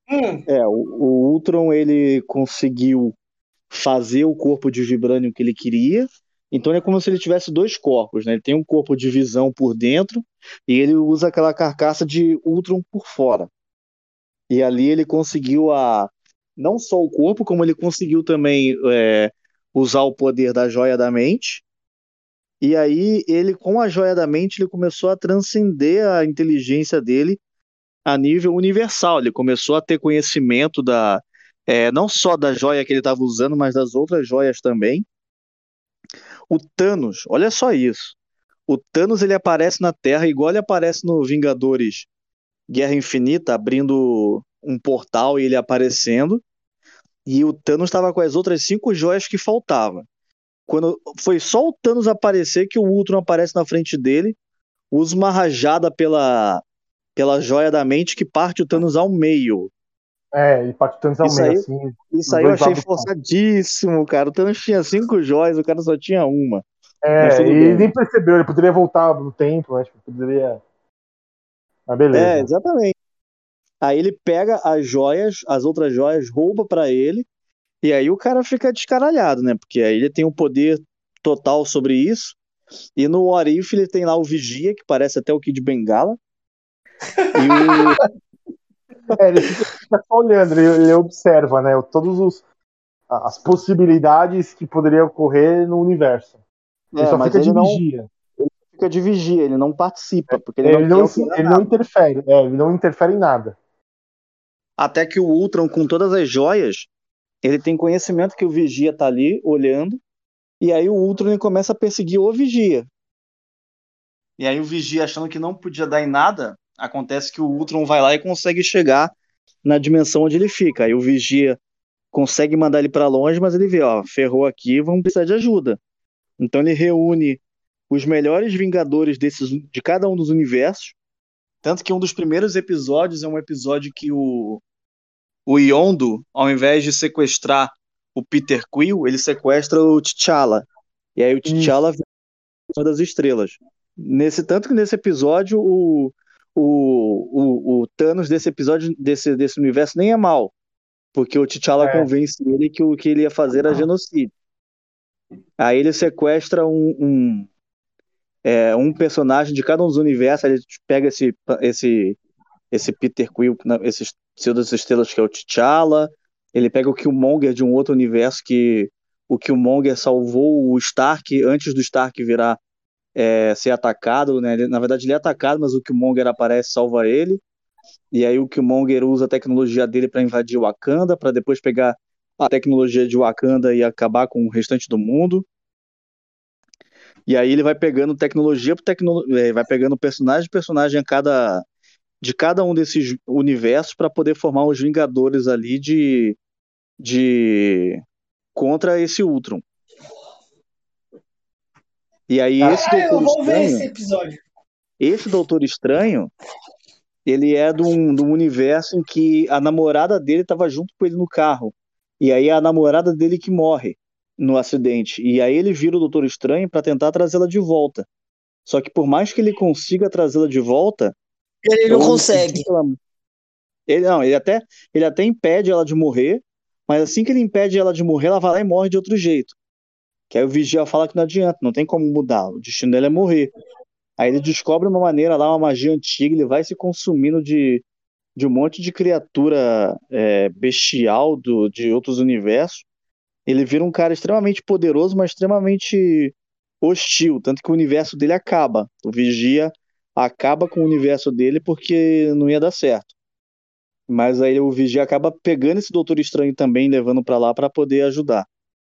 O Ultron ele conseguiu fazer o corpo de vibrânio que ele queria. Então é como se ele tivesse dois corpos, né? Ele tem um corpo de Visão por dentro e ele usa aquela carcaça de Ultron por fora. E ali ele conseguiu não só o corpo, como ele conseguiu também usar o poder da Joia da Mente. E aí ele, com a Joia da Mente, ele começou a transcender a inteligência dele a nível universal. Ele começou a ter conhecimento não só da joia que ele estava usando, mas das outras joias também. O Thanos, olha só isso. O Thanos ele aparece na Terra igual ele aparece no Vingadores Guerra Infinita, abrindo um portal e ele aparecendo. E o Thanos estava com as outras 5 joias que faltavam. Quando foi só o Thanos aparecer que o Ultron aparece na frente dele, usa uma rajada pela joia da mente que parte o Thanos ao meio.
E parte Thanos ao
Isso
meio,
aí,
assim.
isso aí eu achei forçadíssimo, cara. O Thanos tinha 5 joias, o cara só tinha uma. Mas
E
tudo
ele
bem.
nem percebeu, ele poderia voltar no tempo, né? Tipo, poderia. Mas beleza.
Exatamente. Aí ele pega as joias, as outras joias, rouba pra ele, e aí o cara fica descaralhado, né? Porque aí ele tem o poder total sobre isso. E no What If ele tem lá o Vigia, que parece até o Kid Bengala. E o.
Ele fica só olhando, ele observa, né? Todas as possibilidades que poderiam ocorrer no universo. Ele só
Mas
fica de
ele não
vigia.
fica de vigia, ele não participa, porque ele não
Ele
quer
não,
alterar
ele não
nada.
interfere, ele não interfere em nada.
Até que o Ultron, com todas as joias, ele tem conhecimento que o Vigia tá ali olhando, e aí o Ultron ele começa a perseguir o Vigia. E aí o Vigia, achando que não podia dar em nada, acontece que o Ultron vai lá e consegue chegar na dimensão onde ele fica. Aí o Vigia consegue mandar ele para longe, mas ele vê, ó, ferrou aqui, vamos precisar de ajuda. Então ele reúne os melhores Vingadores de cada um dos universos, tanto que um dos primeiros episódios é um episódio que o Yondu, ao invés de sequestrar o Peter Quill, ele sequestra o T'Challa. E aí o T'Challa vem das estrelas. Tanto que nesse episódio o Thanos desse episódio, desse universo, nem é mal. Porque o T'Challa convence ele que o que ele ia fazer era genocídio. Aí ele sequestra um personagem de cada um dos universos, ele pega esse Peter Quill, esse Senhor das Estrelas, que é o T'Challa, ele pega o Killmonger de um outro universo, que o Killmonger salvou o Stark antes do Stark virar ser atacado, né? Na verdade ele é atacado, mas o Killmonger aparece e salva ele, e aí o Killmonger usa a tecnologia dele para invadir Wakanda, para depois pegar a tecnologia de Wakanda e acabar com o restante do mundo. E aí ele vai pegando tecnologia por tecnologia, vai pegando personagem por personagem de cada um desses universos para poder formar os Vingadores ali de contra esse Ultron. E aí
eu vou ver esse episódio.
Esse Doutor Estranho, ele é de um universo em que a namorada dele estava junto com ele no carro. E aí é a namorada dele que morre no acidente. E aí ele vira o Doutor Estranho para tentar trazê-la de volta. Só que por mais que ele consiga trazê-la de volta,
ele não consegue.
Ele até impede ela de morrer, mas assim que ele impede ela de morrer, ela vai lá e morre de outro jeito. Que aí o Vigia fala que não adianta, não tem como mudar, o destino dela é morrer. Aí ele descobre uma maneira lá, uma magia antiga, ele vai se consumindo de um monte de criatura bestial de outros universos. Ele vira um cara extremamente poderoso, mas extremamente hostil, tanto que o universo dele acaba. O Vigia
acaba com o universo dele porque não ia dar certo. Mas aí o Vigia acaba pegando esse Doutor Estranho também, levando pra lá pra poder ajudar.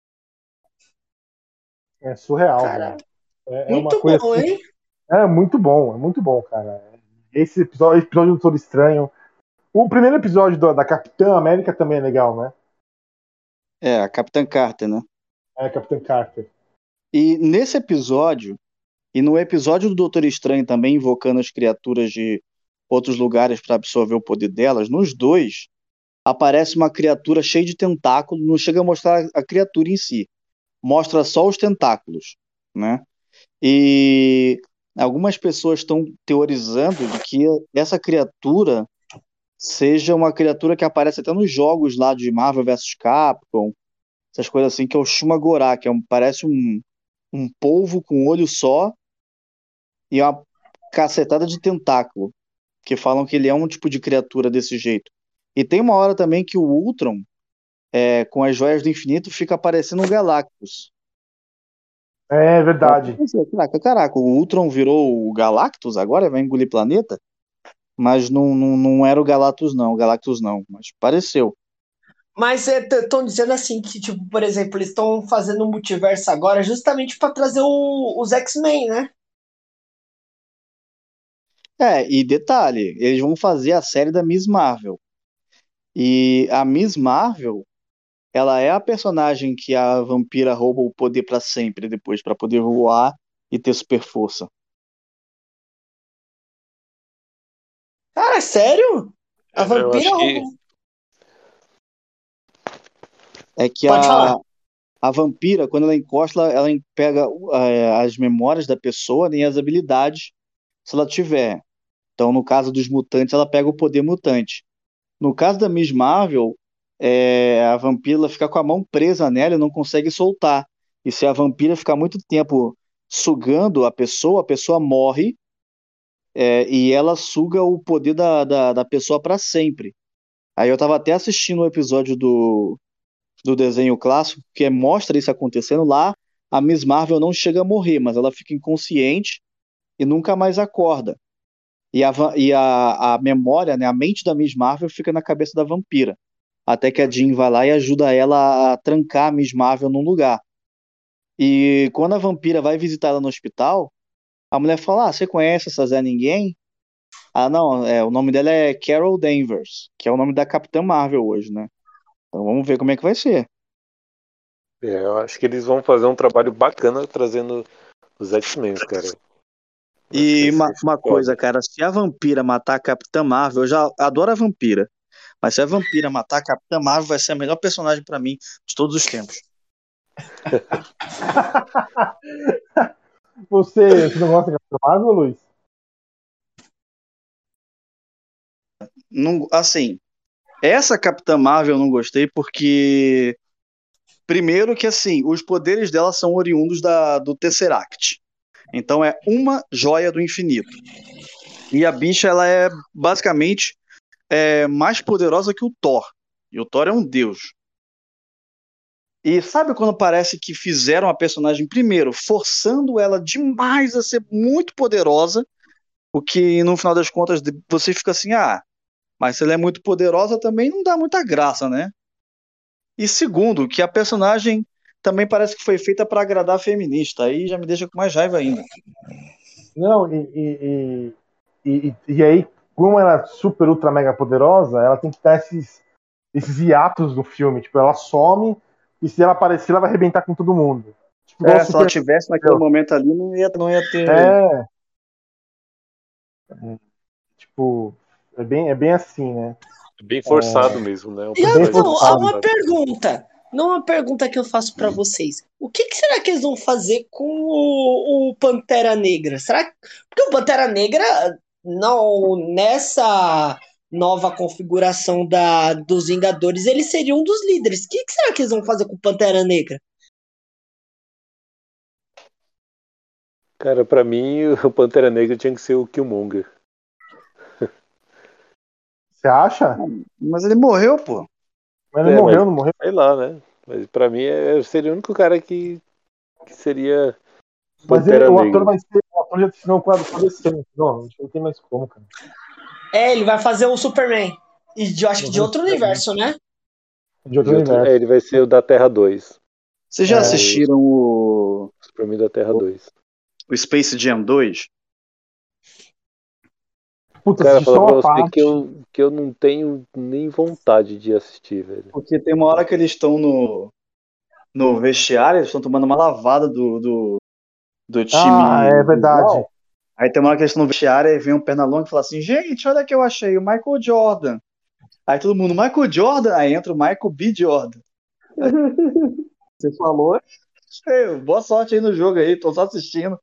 É surreal,
Cara,
velho. É uma
muito
coisa
bom,
assim.
hein?
É muito bom, cara. Esse episódio do Doutor Estranho. O primeiro episódio da Capitã América também é legal, né?
É, a Capitã Carter, né?
É, Capitã Carter.
E nesse episódio, e no episódio do Doutor Estranho também, invocando as criaturas de outros lugares para absorver o poder delas, nos dois aparece uma criatura cheia de tentáculos, não chega a mostrar a criatura em si, mostra só os tentáculos, né? E algumas pessoas estão teorizando de que essa criatura seja uma criatura que aparece até nos jogos lá de Marvel vs Capcom, essas coisas assim, que é o Shumagorá, que parece um polvo com um olho só e uma cacetada de tentáculo, que falam que ele é um tipo de criatura desse jeito. E tem uma hora também que o Ultron, com as joias do infinito, fica aparecendo um Galactus.
É verdade.
Caraca, o Ultron virou o Galactus agora? Vai engolir planeta? Mas não era o Galactus não, mas pareceu.
Mas estão dizendo assim que, tipo, por exemplo, eles estão fazendo um multiverso agora justamente para trazer os X-Men, né?
E detalhe, eles vão fazer a série da Miss Marvel. E a Miss Marvel, ela é a personagem que a vampira rouba o poder pra sempre depois, pra poder voar e ter super força.
Cara, sério? A
Eu
vampira
acho que.
roubou.
É que
Pode falar.
a vampira, quando ela encosta, ela pega as memórias da pessoa, nem as habilidades, se ela tiver. Então, no caso dos mutantes, ela pega o poder mutante. No caso da Miss Marvel, a vampira ela fica com a mão presa nela e não consegue soltar. E se a vampira ficar muito tempo sugando a pessoa morre, e ela suga o poder da pessoa para sempre. Aí eu estava até assistindo um episódio do desenho clássico que mostra isso acontecendo lá. A Miss Marvel não chega a morrer, mas ela fica inconsciente e nunca mais acorda. E a memória, né, a mente da Miss Marvel fica na cabeça da vampira. Até que a Jean vai lá e ajuda ela a trancar a Miss Marvel num lugar. E quando a vampira vai visitar ela no hospital, a mulher fala: você conhece essa Zé Ninguém? Ah, não, o nome dela é Carol Danvers, que é o nome da Capitã Marvel hoje, né? Então vamos ver como é que vai ser.
Eu acho que eles vão fazer um trabalho bacana trazendo os X-Men, cara. Acho que
E
vai ser
uma coisa,
foda.
cara, se a vampira matar a Capitã Marvel, eu já adoro a vampira. Mas se a vampira matar a Capitã Marvel, vai ser a melhor personagem pra mim de todos os tempos.
Você não gosta de Capitã Marvel, Luiz?
Não, assim, essa Capitã Marvel eu não gostei porque, primeiro que assim, os poderes dela são oriundos do Tesseract. Então é uma joia do infinito. E a bicha, ela é basicamente mais poderosa que o Thor. E o Thor é um deus. E sabe quando parece que fizeram a personagem primeiro, forçando ela demais a ser muito poderosa, o que no final das contas você fica assim, mas se ela é muito poderosa também não dá muita graça, né? E segundo, que a personagem também parece que foi feita para agradar a feminista, aí já me deixa com mais raiva ainda.
Não, e aí, como ela é super, ultra, mega poderosa, ela tem que dar esses hiatos no filme. Tipo, ela some e se ela aparecer, ela vai arrebentar com todo mundo. Tipo, igual o
Se ela
Super.
tivesse naquele momento ali, não ia ter.
É, tipo, é bem assim, né?
É bem forçado mesmo, né? Um
E
É bem
personagem
então,
muito
há
forçado.
uma
forçado.
pergunta. Não uma pergunta que eu faço pra vocês. O que será que eles vão fazer com o Pantera Negra? Será porque o Pantera Negra não nessa nova configuração dos Vingadores, ele seria um dos líderes. O que será que eles vão fazer com o Pantera Negra?
Cara, pra mim, o Pantera Negra tinha que ser o Killmonger.
Você acha?
Mas ele morreu, pô.
Mas ele
Mas
morreu, não morreu?
sei lá, né? Mas pra mim, seria o único cara que seria
Mas
Pantera
o ator
Negra.
ator já assinou com a DC, não tem mais como, cara.
Ele vai fazer o Superman. E eu acho que de outro universo, né?
De outro universo.
Ele vai ser o da Terra 2.
Vocês já assistiram o
Superman da Terra 2.
Space Jam 2?
Puta,
Cara,
assisti
falar
só
pra
uma
você
parte.
que eu não tenho nem vontade de assistir, velho.
Porque tem uma hora que eles estão no vestiário, eles estão tomando uma lavada do time
É verdade.
rival. Aí tem uma hora que eles estão no vestiário e vem um Pernalonga e fala assim, gente, olha que eu achei, o Michael Jordan. Aí todo mundo, Michael Jordan? Aí entra o Michael B. Jordan. Você falou? Boa sorte aí no jogo aí, tô só assistindo.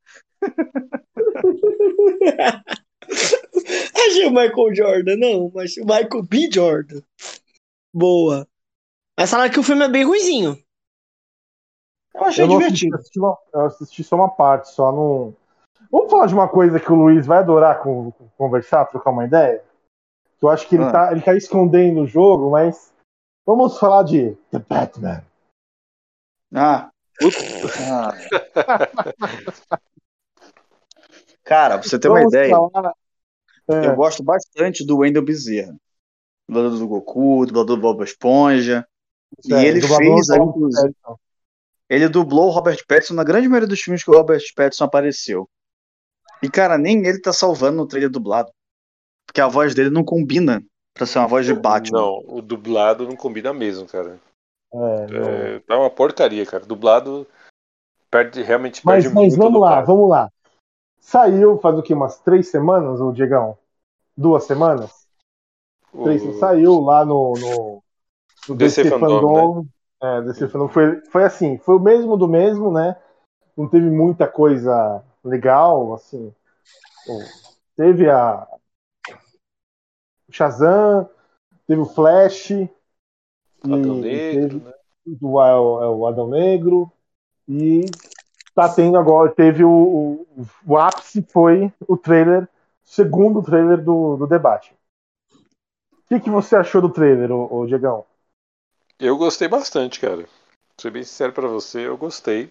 Achei o Michael Jordan, não, mas o Michael B. Jordan. Boa. Mas falaram que o filme é bem ruizinho.
Eu achei
Eu não assisti,
divertido.
eu assisti só uma parte, só não. Vamos falar de uma coisa que o Luiz vai adorar conversar, trocar uma ideia? Que eu acho que ele tá escondendo o jogo, mas vamos falar de The Batman.
Cara, pra você ter uma
Vamos
ideia,
falar.
eu gosto bastante do Wendell Bezerra. Dublador do Goku, dublador do Bob Esponja. E ele
dublador
fez,
do Robert
inclusive,
Pattinson.
ele dublou o Robert Pattinson na grande maioria dos filmes que o Robert Pattinson apareceu. E, cara, nem ele tá salvando no trailer dublado. Porque a voz dele não combina pra ser uma voz de Batman.
Não, o dublado não combina mesmo, cara.
Não.
Tá uma porcaria, cara. Dublado realmente perde
Mas
muito do cara.
vamos lá. Saiu faz o quê? Umas 3 semanas, o Diegão? 2 semanas? Saiu lá no
DC Fandom, né?
DC Fandom. Foi assim, foi o mesmo do mesmo, né? Não teve muita coisa legal, assim. Teve o Shazam, teve o Flash,
Adão
e
Negro,
teve
né?
o Adão Negro, e tá tendo agora, teve o ápice foi o trailer, segundo trailer do debate. O que você achou do trailer, ô Diegão?
Eu gostei bastante, cara. Vou ser bem sincero pra você, eu gostei.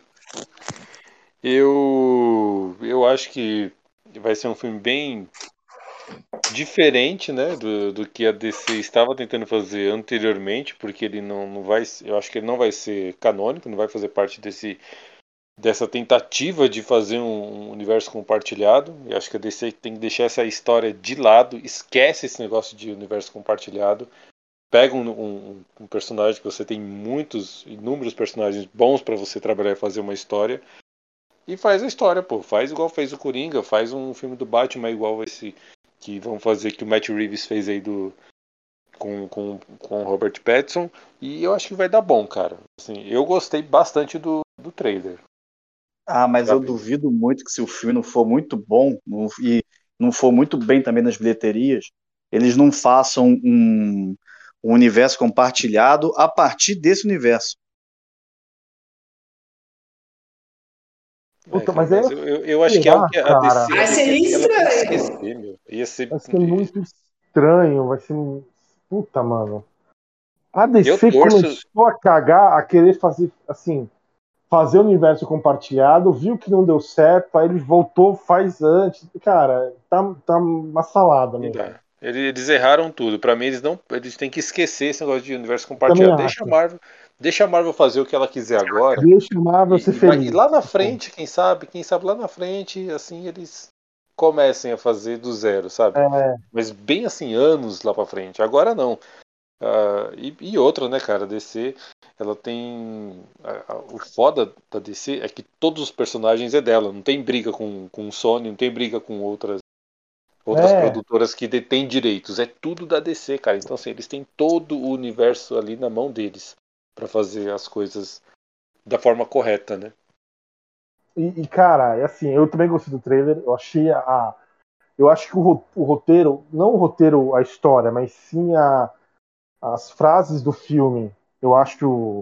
Eu acho que vai ser um filme bem diferente, né, do que a DC estava tentando fazer anteriormente, porque ele não vai, eu acho que ele não vai ser canônico, não vai fazer parte dessa tentativa de fazer um universo compartilhado. Eu acho que a DC tem que deixar essa história de lado, esquece esse negócio de universo compartilhado. Pega um personagem que você tem inúmeros personagens bons para você trabalhar e fazer uma história. E faz a história, pô. Faz igual fez o Coringa, faz um filme do Batman igual esse que vão fazer que o Matt Reeves fez aí com o Robert Pattinson. E eu acho que vai dar bom, cara. Assim, eu gostei bastante do trailer.
Mas eu duvido muito que se o filme não for muito bom e não for muito bem também nas bilheterias, eles não façam um universo compartilhado a partir desse universo.
Puta,
Cara,
mas
mas eu acho que é algo que a
cara?
DC,
Vai ser
ela tem que
estranho.
esquecer, meu.
Vai ser muito estranho, vai ser. Puta, mano. A
Eu
DC
torço.
começou a cagar, a querer fazer, assim, fazer o universo compartilhado, viu que não deu certo, aí ele voltou, faz antes. Cara, tá uma salada
Não
mesmo.
dá. Eles erraram tudo. Pra mim, eles têm que esquecer esse negócio de universo
Também
compartilhado.
acho.
Deixa a Marvel fazer o que ela quiser agora.
Deixa o Marvel ser
E
feliz.
lá na frente, quem sabe lá na frente, assim, eles comecem a fazer do zero, sabe?
É,
Mas bem assim, anos lá pra frente. Agora não. E outra, né, cara, a DC, ela tem. O foda da DC é que todos os personagens é dela. Não tem briga com Sony, não tem briga com outras produtoras que detêm direitos. É tudo da DC, cara. Então, assim, eles têm todo o universo ali na mão deles pra fazer as coisas da forma correta, né?
cara, assim, eu também gostei do trailer. Eu achei eu acho que o roteiro, não o roteiro, a história, mas sim as frases do filme, eu acho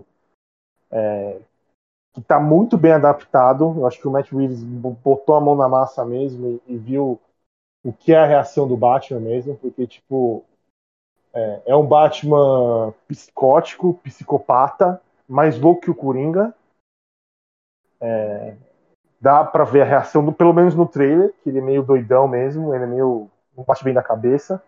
que tá muito bem adaptado. Eu acho que o Matt Reeves botou a mão na massa mesmo e viu o que é a reação do Batman mesmo, porque, tipo, é um Batman psicótico, psicopata, mais louco que o Coringa. Dá pra ver a reação, pelo menos no trailer, que ele é meio doidão mesmo, ele é meio. Não bate bem da cabeça.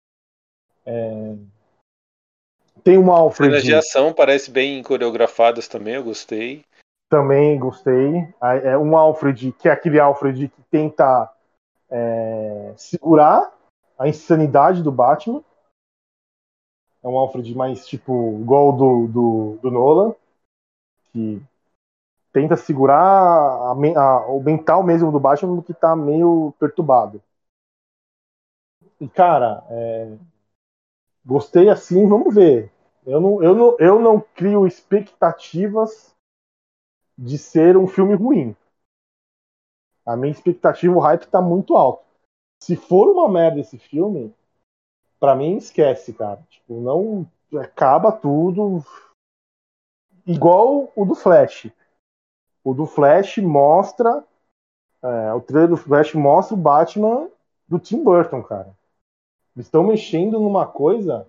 Tem o
Cenas de
Alfred,
ação parecem bem coreografadas também, eu gostei.
também gostei. É um Alfred, que é aquele Alfred que tenta segurar a insanidade do Batman. É um Alfred mais, tipo, igual o do Nolan, que tenta segurar o mental mesmo do Batman, que tá meio perturbado. E, cara, gostei assim, vamos ver. Eu não crio expectativas de ser um filme ruim. A minha expectativa, o hype tá muito alto. Se for uma merda esse filme, pra mim esquece, cara. Tipo, não acaba tudo igual o do Flash. O do Flash mostra, o trailer do Flash mostra o Batman do Tim Burton, cara. Eles estão mexendo numa coisa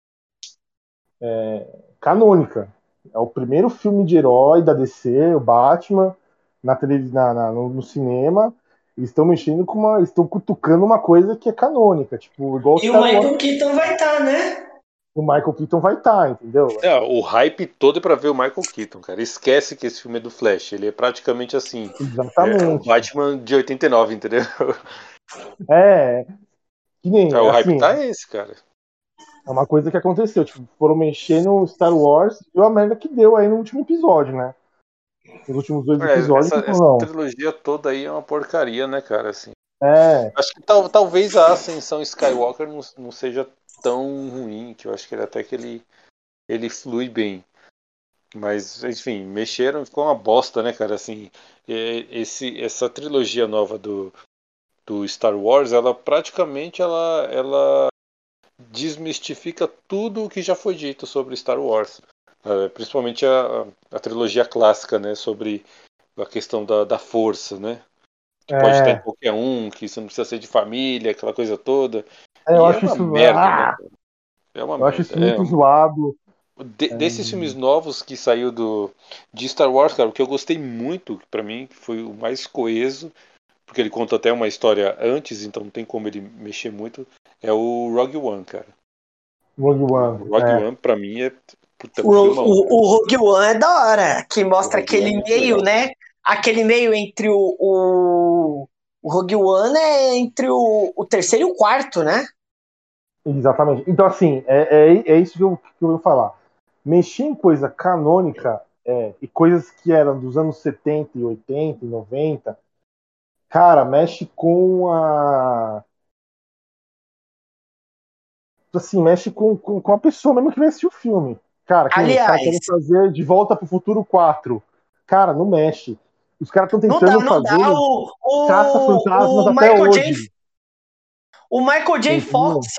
canônica. É o primeiro filme de herói da DC, o Batman, no cinema. Eles estão mexendo com uma. Eles estão cutucando uma coisa que é canônica, tipo, igual
E o
Star Wars.
Michael Keaton vai estar, né?
O Michael Keaton vai estar, entendeu?
O hype todo é pra ver o Michael Keaton, cara. Esquece que esse filme é do Flash. Ele é praticamente assim. É o
Exatamente.
Batman de 89, entendeu?
É, que nem,
O hype
assim,
tá esse, cara.
é uma coisa que aconteceu. Tipo, foram mexer no Star Wars e a merda que deu aí no último episódio, né? Nos últimos dois episódios, que
Essa
não.
trilogia toda aí é uma porcaria, né, cara? Assim,
É,
acho que talvez a Ascensão Skywalker não seja tão ruim, que eu acho que até que ele flui bem. Mas, enfim, mexeram, ficou uma bosta, né, cara? Assim, essa trilogia nova do Star Wars, ela praticamente ela desmistifica tudo o que já foi dito sobre Star Wars. Principalmente a trilogia clássica, né? Sobre a questão da força, né? Que pode estar em
é,
qualquer um, que você não precisa ser de família, aquela coisa toda.
eu
E é
acho
uma
isso.
merda, né? É uma
Eu acho
merda.
isso muito zoado.
Desses filmes novos que saiu de Star Wars, cara, o que eu gostei muito, pra mim, que foi o mais coeso, porque ele conta até uma história antes, então não tem como ele mexer muito, é o Rogue One, cara.
Rogue One.
O Rogue
É.
One, pra mim, é puta,
O,
um filmão, cara.
o Rogue One é da hora, que
O
mostra
Rogue One é
aquele
muito
meio,
legal.
né? Aquele meio entre o Rogue One é entre o terceiro e o quarto, né?
Exatamente. Então, assim, é isso que eu ia falar. Mexer em coisa canônica e coisas que eram dos anos 70 e 80 e 90, cara, mexe com a. Assim, mexe com a pessoa mesmo que vai assistir o filme. Cara, que nem os caras
Aliás,
querem fazer De Volta pro Futuro 4. Cara, não mexe. Os caras estão
não dá,
tentando
não dá.
fazer Caça-Fantasmas
O
até
Michael J.
hoje.
O Michael J. Fox
Entendeu?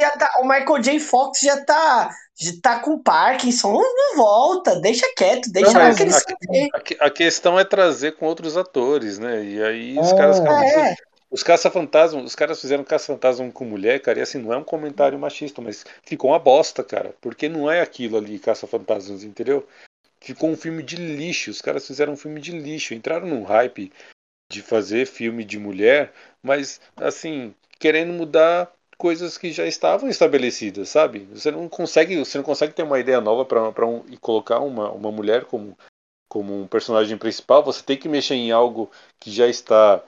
já tá com Parkinson. Não volta, deixa quieto,
Não,
deixa lá que
mas
ele se vê.
a questão é trazer com outros atores, né? E aí os caras
É,
acabam.
É,
Os caça-fantasma, os caras fizeram caça-fantasma com mulher, cara, e assim, não é um comentário machista, mas ficou uma bosta, cara. Porque não é aquilo ali, caça-fantasmas, entendeu? Ficou um filme de lixo. Os caras fizeram um filme de lixo. Entraram num hype de fazer filme de mulher, mas assim, querendo mudar coisas que já estavam estabelecidas, sabe? Você não consegue ter uma ideia nova e colocar uma mulher como um personagem principal. Você tem que mexer em algo que já está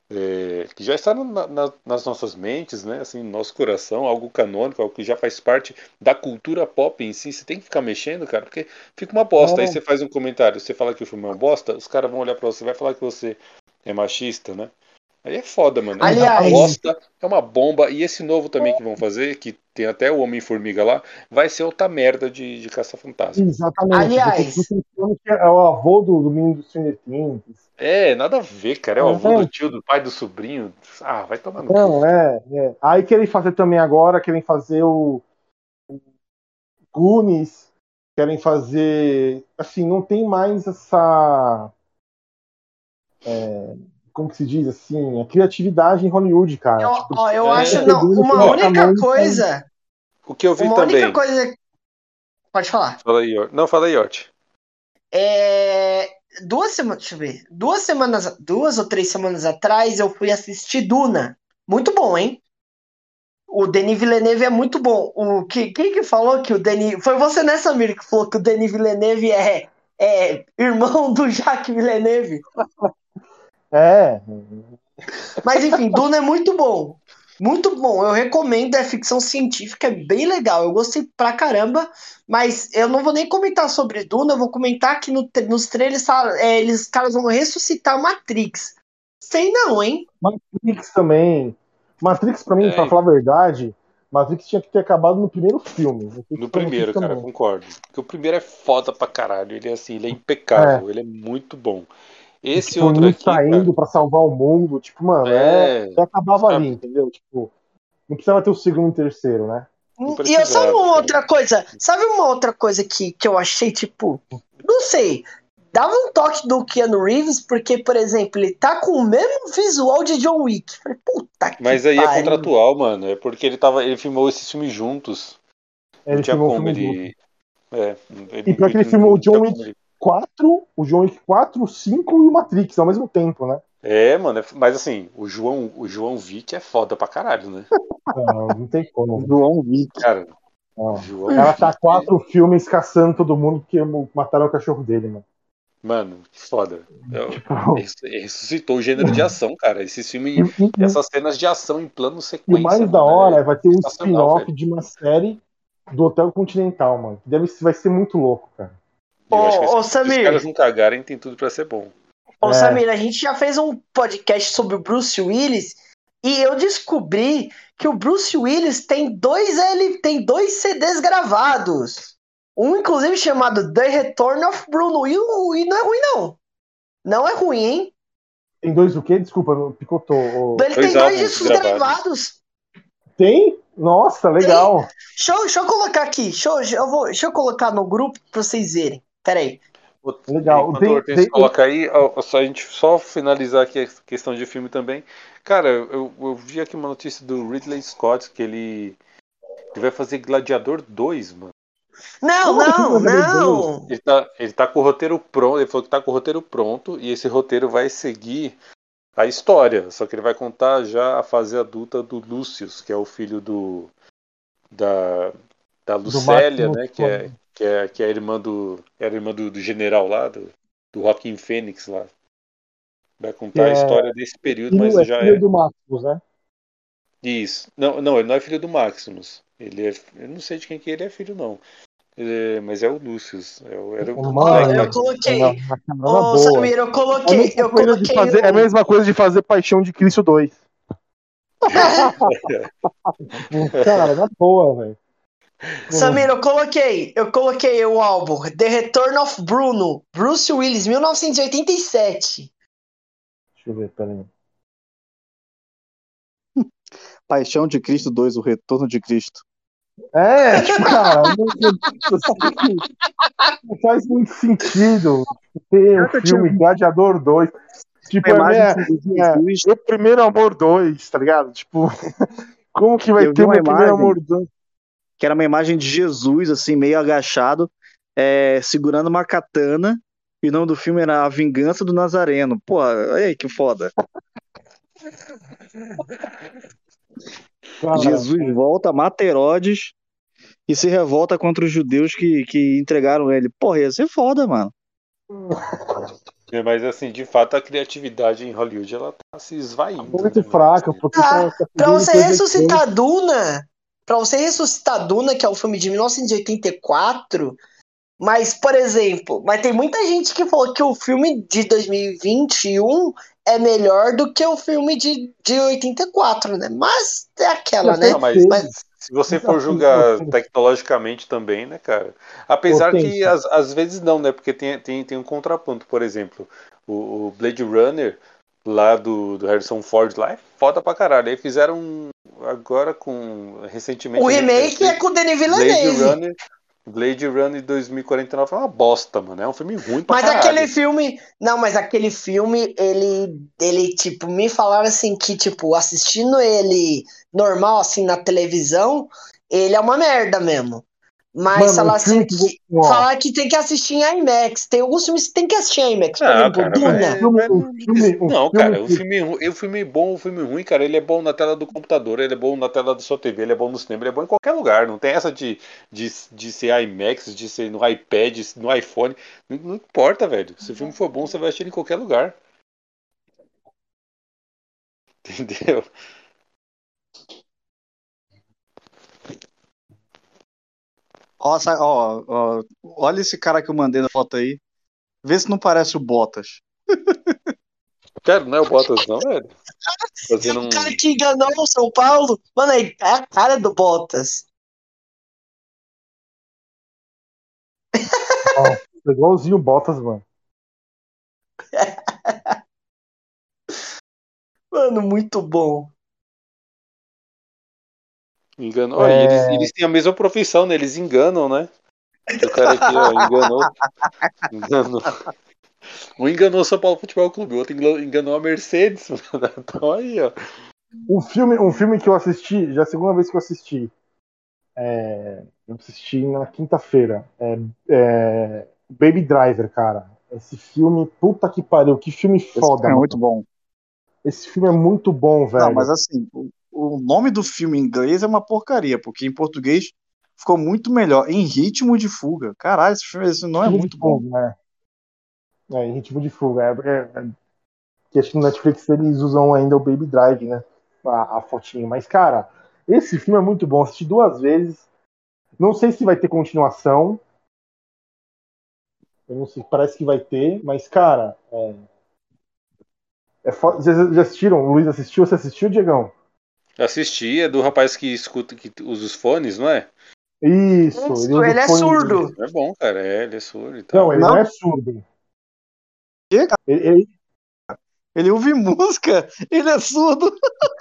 nas nossas mentes, né? Assim, no nosso coração, algo canônico, algo que já faz parte da cultura pop em si. Você tem que ficar mexendo, cara, porque fica uma bosta. Aí
é,
você faz um comentário, você fala que o filme é uma bosta, os caras vão olhar pra você e vai falar que você é machista, né? Aí é foda, mano. É uma
aliás,
exatamente.
bosta, é uma bomba. E esse novo também que vão fazer, que tem até o Homem-Formiga lá, vai ser outra merda de caça-fantasma.
Exatamente. Vou ter
aliás,
pensando que é o avô do menino do Stranger Things.
Nada a ver, cara. É o avô do
É,
tio, do pai, do sobrinho. Ah, vai tomar no cu.
não, Aí querem fazer também agora, querem fazer o Goonies, querem fazer. Assim, não tem mais essa. Como que se diz assim? A criatividade em Hollywood, cara. Tipo, eles
eu
estão
acho não,
pegando
uma
coisa
Ó,
única
canônica.
coisa,
o que eu vi
uma única
também.
coisa, pode falar.
Fala aí, Não, fala aí, Ort.
É, deixa eu ver, 2 ou 3 semanas atrás eu fui assistir Duna. Muito bom, hein? O Denis Villeneuve é muito bom. Quem que falou que o Denis... Foi você, né, Samir, que falou que o Denis Villeneuve é irmão do Jacques Villeneuve.
É.
Mas enfim, Duna é muito bom. Muito bom, eu recomendo, é ficção científica, é bem legal. Eu gostei pra caramba, mas eu não vou nem comentar sobre Duna, eu vou comentar que nos trailers os caras vão ressuscitar Matrix. Sei não, hein?
Matrix também. Matrix, pra mim, pra falar a verdade, Matrix tinha que ter acabado no primeiro filme.
No primeiro, cara, concordo. Porque o primeiro é foda pra caralho. Ele é assim, ele é impecável, ele é muito bom. Esse
tipo,
outro aqui,
saindo pra salvar o mundo, tipo, mano, acabava
sabe?
ali, entendeu? Tipo, não precisava ter o segundo e o terceiro, né?
E eu sabe uma outra coisa? Sabe uma outra coisa que eu achei, tipo, não sei, dava um toque do Keanu Reeves, porque, por exemplo, ele tá com o mesmo visual de John Wick. Falei, puta que
Mas aí
pariu.
é contratual, mano. É porque ele filmou esses filmes juntos. Não tinha como ele.
E pra que ele filmou o John Wick 4, o John Wick 4, 5 e o Matrix ao mesmo tempo, né?
Mano, mas assim, o João Wick é foda pra caralho, né?
Não tem como.
João Wick.
Cara,
o cara tá 4 filmes caçando todo mundo porque mataram o cachorro dele, mano.
Mano, que foda. Ressuscitou o gênero de ação, cara. Esses filmes, essas cenas de ação em plano sequência.
E o mais da hora vai ter um spin-off de uma série do Hotel Continental, mano. Vai ser muito louco, cara.
Eu acho que se
Samir,
os caras não cagarem, tem tudo pra ser bom.
Samir, a gente já fez um podcast sobre o Bruce Willis e eu descobri que o Bruce Willis tem dois CDs gravados. Um, inclusive, chamado The Return of Bruno. E não é ruim, não. Não é ruim, hein?
Tem dois o quê? Desculpa, picotou.
Ele tem 2 discos gravados.
Tem? Nossa, legal.
Deixa eu colocar aqui. Deixa eu colocar no grupo pra vocês verem. Pera aí.
Legal.
Enquanto o Hortense coloca aí, a gente só finalizar aqui a questão de filme também. Cara, eu vi aqui uma notícia do Ridley Scott que ele vai fazer Gladiador 2, mano.
Não.
Ele tá com o roteiro pronto. Ele falou que tá com o roteiro pronto e esse roteiro vai seguir a história. Só que ele vai contar já a fase adulta do Lucius, que é o filho da Lucélia, né? Que é a irmã do general lá, do Joaquin Phoenix lá. Vai contar a história desse período, mas já
filho do Maximus, né?
Isso. Não, ele não é filho do Maximus. Eu não sei de quem que ele é filho, não. Mas é o Lucius.
Eu coloquei. Samir, eu coloquei.
É a mesma coisa de fazer Paixão de Cristo 2. Cara, na boa, velho.
Samir, eu coloquei o álbum The Return of Bruno, Bruce Willis, 1987.
Deixa eu ver, peraí.
Paixão de Cristo 2, o Retorno de Cristo.
Tipo, cara, não faz muito sentido ter um filme Gladiador 2. Tipo, o Primeiro Amor 2, tá ligado? Tipo, como que vai ter o meu Primeiro Amor 2?
Que era uma imagem de Jesus, assim, meio agachado, segurando uma katana, e o nome do filme era A Vingança do Nazareno. Pô, aí que foda. Cara, Jesus volta, mata Herodes e se revolta contra os judeus que entregaram ele. Porra, ia ser foda, mano.
Mas assim, de fato, a criatividade em Hollywood ela tá se esvaindo.
Muito fraca, porque
pra você ressuscitar Duna, que é um filme de 1984, mas, por exemplo, tem muita gente que falou que o filme de 2021 é melhor do que o filme de 84, né? Mas é aquela, né?
Não, mas se você for julgar tecnologicamente também, né, cara? Apesar que às vezes não, né? Porque tem um contraponto, por exemplo, o Blade Runner lá do Harrison Ford lá é foda pra caralho. Aí fizeram agora recentemente...
O remake é com o Denis Villeneuve.
Blade Runner 2049 é uma bosta, mano. É um filme ruim pra caralho.
Mas aquele filme, ele, tipo, me falaram assim que, tipo, assistindo ele normal, assim, na televisão, ele é uma merda mesmo. Mas
Mano, um
falar assim,
filme que. Ó,
falar que tem que assistir em IMAX. Tem alguns filmes que tem que assistir em IMAX. Por
Ah,
exemplo,
cara,
Duna.
não,
filme
cara,
que.
o filme bom, o filme ruim, cara, ele é bom na tela do computador, ele é bom na tela da sua TV, ele é bom no cinema, ele é bom em qualquer lugar. Não tem essa de ser IMAX, de ser no iPad, no iPhone. Não importa, velho. Se o filme for bom, você vai assistir em qualquer lugar. Entendeu?
Olha esse cara que eu mandei na foto aí. Vê se não parece o Bottas.
Cara, não é o Bottas, não, velho.
É
Fazendo
o
um.
cara que enganou o São Paulo. Mano, é a cara do Bottas.
Ó, igualzinho o Bottas, mano.
Mano, muito bom.
Enganou. Olha, e
É,
eles têm a mesma profissão, né? Eles enganam, né? Que o cara aqui, ó, enganou. Enganou. Um enganou o São Paulo Futebol Clube, o outro enganou a Mercedes. Então aí, ó.
um filme que eu assisti, já é a segunda vez que eu assisti. Eu assisti na quinta-feira. Baby Driver, cara. Esse filme, puta que pariu, que filme
Esse
foda,
filme é muito
mano.
bom.
Esse filme é muito bom,
Não, mas
velho.
assim, o nome do filme em inglês é uma porcaria, porque em português ficou muito melhor. Em Ritmo de Fuga. Caralho, esse não é
Ritmo de
muito bom.
fuga, né? Em ritmo de fuga. Que acho que no Netflix eles usam ainda o Baby Drive, né? A fotinho. Mas, cara, esse filme é muito bom. Assisti duas vezes. Não sei se vai ter continuação. Eu não sei, parece que vai ter, mas, cara, vocês já assistiram? O Luiz assistiu? Você assistiu, Diegão?
Assisti, é do rapaz que escuta, que usa os fones, não é?
Isso, ele
Isso,
usa o
ele é
fone.
surdo.
É bom, cara, ele é surdo e
Não,
tal.
ele não
Não,
é surdo.
que, cara?
Ele-
Ele ouve música, ele é surdo.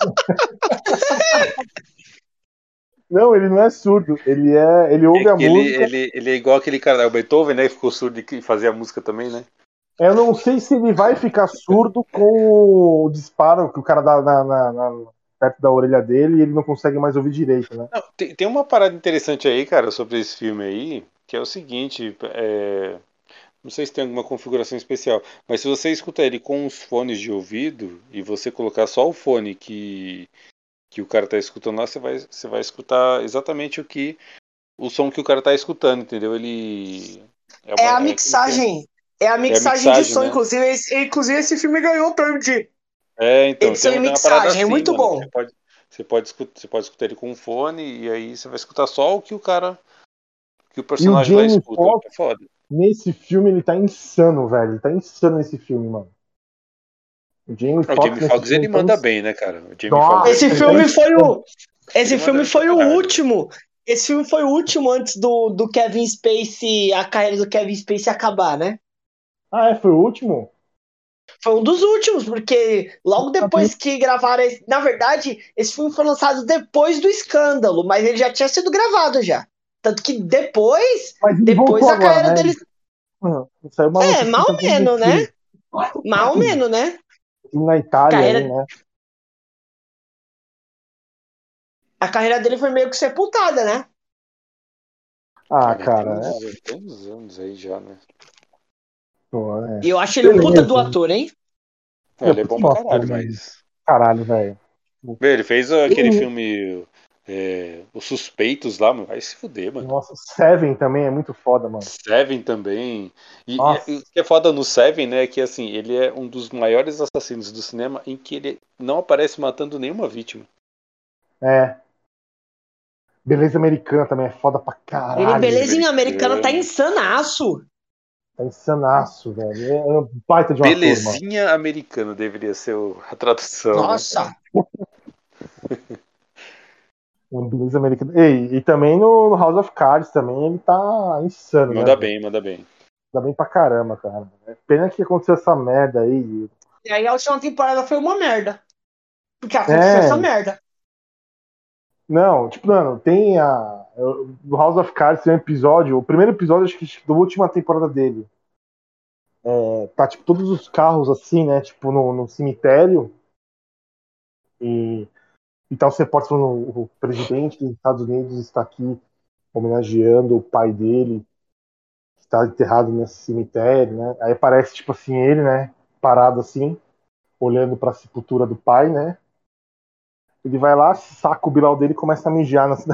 não, ele não é surdo. Ele
É
ouve a
que
música.
ele é igual aquele cara, o Beethoven, né? Que ficou surdo e fazia a música também, né?
Eu não sei se ele vai ficar surdo com o disparo que o cara dá perto da orelha dele e ele não consegue mais ouvir direito, né?
Não, tem uma parada interessante aí, cara, sobre esse filme aí, que é o seguinte, não sei se tem alguma configuração especial, mas se você escutar ele com os fones de ouvido e você colocar só o fone que o cara tá escutando lá, você vai escutar exatamente o som que o cara tá escutando, entendeu? Ele
É a
como que é?
mixagem. É a
É a
mixagem de
mixagem,
som,
né?
inclusive. Inclusive, esse filme ganhou o prêmio de
Então,
edição e
tem uma parada
mixagem. É
assim,
muito
mano, que
bom.
você pode escutar ele com um fone e aí você vai escutar só o que que o
E o
personagem lá
Jamie
escuta. É
Foxx,
foda.
nesse filme, ele tá insano, velho. Ele tá insano nesse filme, mano. O Jamie
O
Foxx
Jamie
nesse
Foxx
filme
ele
ele tá
manda
insano.
bem, né, cara? O Jamie Foxx
Nossa,
Esse
ele tá
filme foi
insano.
o.
ele
Esse
manda
filme
bem pra
foi o
caralho, velho.
último. Esse filme foi o último antes do Kevin Spacey, a carreira do Kevin Spacey acabar, né?
Ah, foi o último?
Foi um dos últimos, porque logo depois que gravaram. Na verdade, esse filme foi lançado depois do escândalo, mas ele já tinha sido gravado já. Tanto que depois,
Mas ele
depois
voltou
a
agora,
carreira
né?
dele.
Saiu uma
É, mal
notificação que ele
menos, né?
desistiu.
Mal menos, né?
Na Itália aí,
Carreira,
né?
a carreira dele foi meio que sepultada, né?
Ah,
Ah, mas
cara,
tem uns anos aí já, né?
pô,
E eu acho ele um puta do
beleza.
ator, hein?
Não, ele é bom
Puta
pra
ator,
caralho,
mano.
mas.
Caralho, velho.
Bem, ele fez aquele
Ele-
filme Os Suspeitos lá, mano. Vai se fuder, mano.
Nossa, Seven também é muito foda, mano.
Seven também. E o
Nossa,
que é foda no Seven, né, é que assim, ele é um dos maiores assassinos do cinema em que ele não aparece matando nenhuma vítima.
é. Beleza Americana também é foda pra
Ele,
Beleza
caralho.
belezinha americana, tá
Americana.
insanaço.
Tá insanaço, velho. É um baita de um ator, mano.
Belezinha Americana deveria ser a tradução, né?
Nossa.
Um Beleza Americana. E também no House of Cards também ele tá insano, né,
Manda
velho?
bem, manda bem.
Tá bem pra caramba, cara. Pena que aconteceu essa merda aí.
E aí a última temporada foi uma merda. Porque aconteceu essa
É,
merda.
não, tipo, mano, tem do House of Cards tem um episódio, o primeiro episódio, acho que da última temporada dele. Tá, tipo, todos os carros assim, né? Tipo, no cemitério. E tá os repórteres falando, o presidente dos Estados Unidos está aqui homenageando o pai dele, que está enterrado nesse cemitério, né? Aí aparece, tipo assim, ele, né? Parado assim, olhando para a sepultura do pai, né? Ele vai lá, saca o Bilal dele e começa a mijar na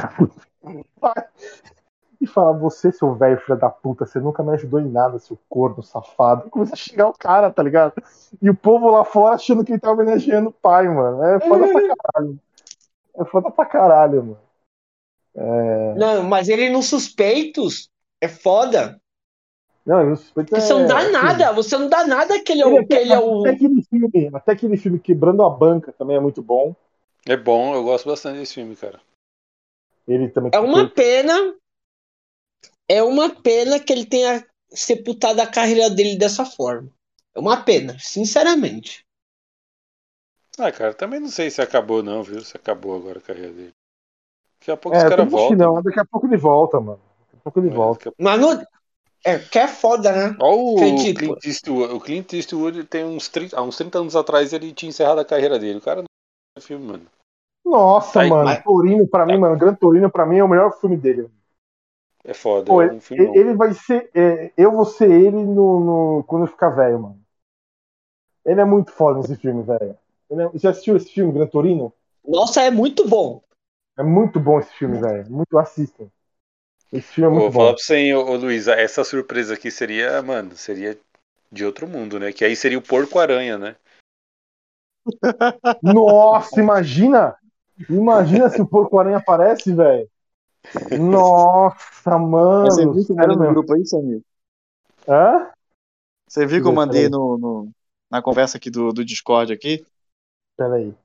e fala: Você, seu velho filho da puta, você nunca me ajudou em nada, seu corno safado. E começa a xingar o cara, tá ligado? E o povo lá fora achando que ele tá homenageando o pai, mano. É foda pra caralho. É foda pra caralho, mano.
Não, mas ele nos Suspeitos é foda.
Não, ele suspeito
Porque você não dá
assim,
nada, você não dá nada que
ele
que ele é o.
até aquele filme Quebrando a Banca também é muito bom.
É bom, eu gosto bastante desse filme, cara.
Ele também
É
que
uma
foi.
pena, é uma pena que ele tenha sepultado a carreira dele dessa forma. É uma pena, sinceramente.
Ah, cara, também não sei se acabou não, viu? Se acabou agora a carreira dele. Daqui a pouco os
É, eu
caras
também acho que
voltam,
não.
né?
Daqui a pouco ele volta, mano. Daqui a pouco ele volta.
Mas não. É, que é foda, né? Porque,
Olha o
tipo,
Clint Eastwood. O Clint Eastwood tem há uns 30 anos atrás ele tinha encerrado a carreira dele. O cara não faz filme, mano.
Nossa,
Tá,
mano.
mas,
Torino, pra mim,
tá,
mano. Gran Torino, pra mim, é o melhor filme dele.
é foda,
Pô,
é um filme bom.
ele vai ser. Eu vou ser ele quando eu ficar velho, mano. Ele é muito foda nesse filme, velho. Você assistiu esse filme, Gran Torino?
nossa, é muito bom.
É muito bom esse filme, velho. Muito assistam. Esse filme é muito
Vou falar
bom.
pra você, ô Luiz, essa surpresa aqui seria, mano, seria de outro mundo, né? Que aí seria o Porco-Aranha, né?
Nossa, imagina! Imagina se o Porco-Aranha aparece, velho. Nossa,
Mas você
mano.
viu que eu
Sério
mandei no
mesmo.
grupo aí, Samir?
Hã?
Você viu
Deixa
que eu
eu ver,
mandei
peraí.
na conversa aqui do Discord aqui?
Peraí.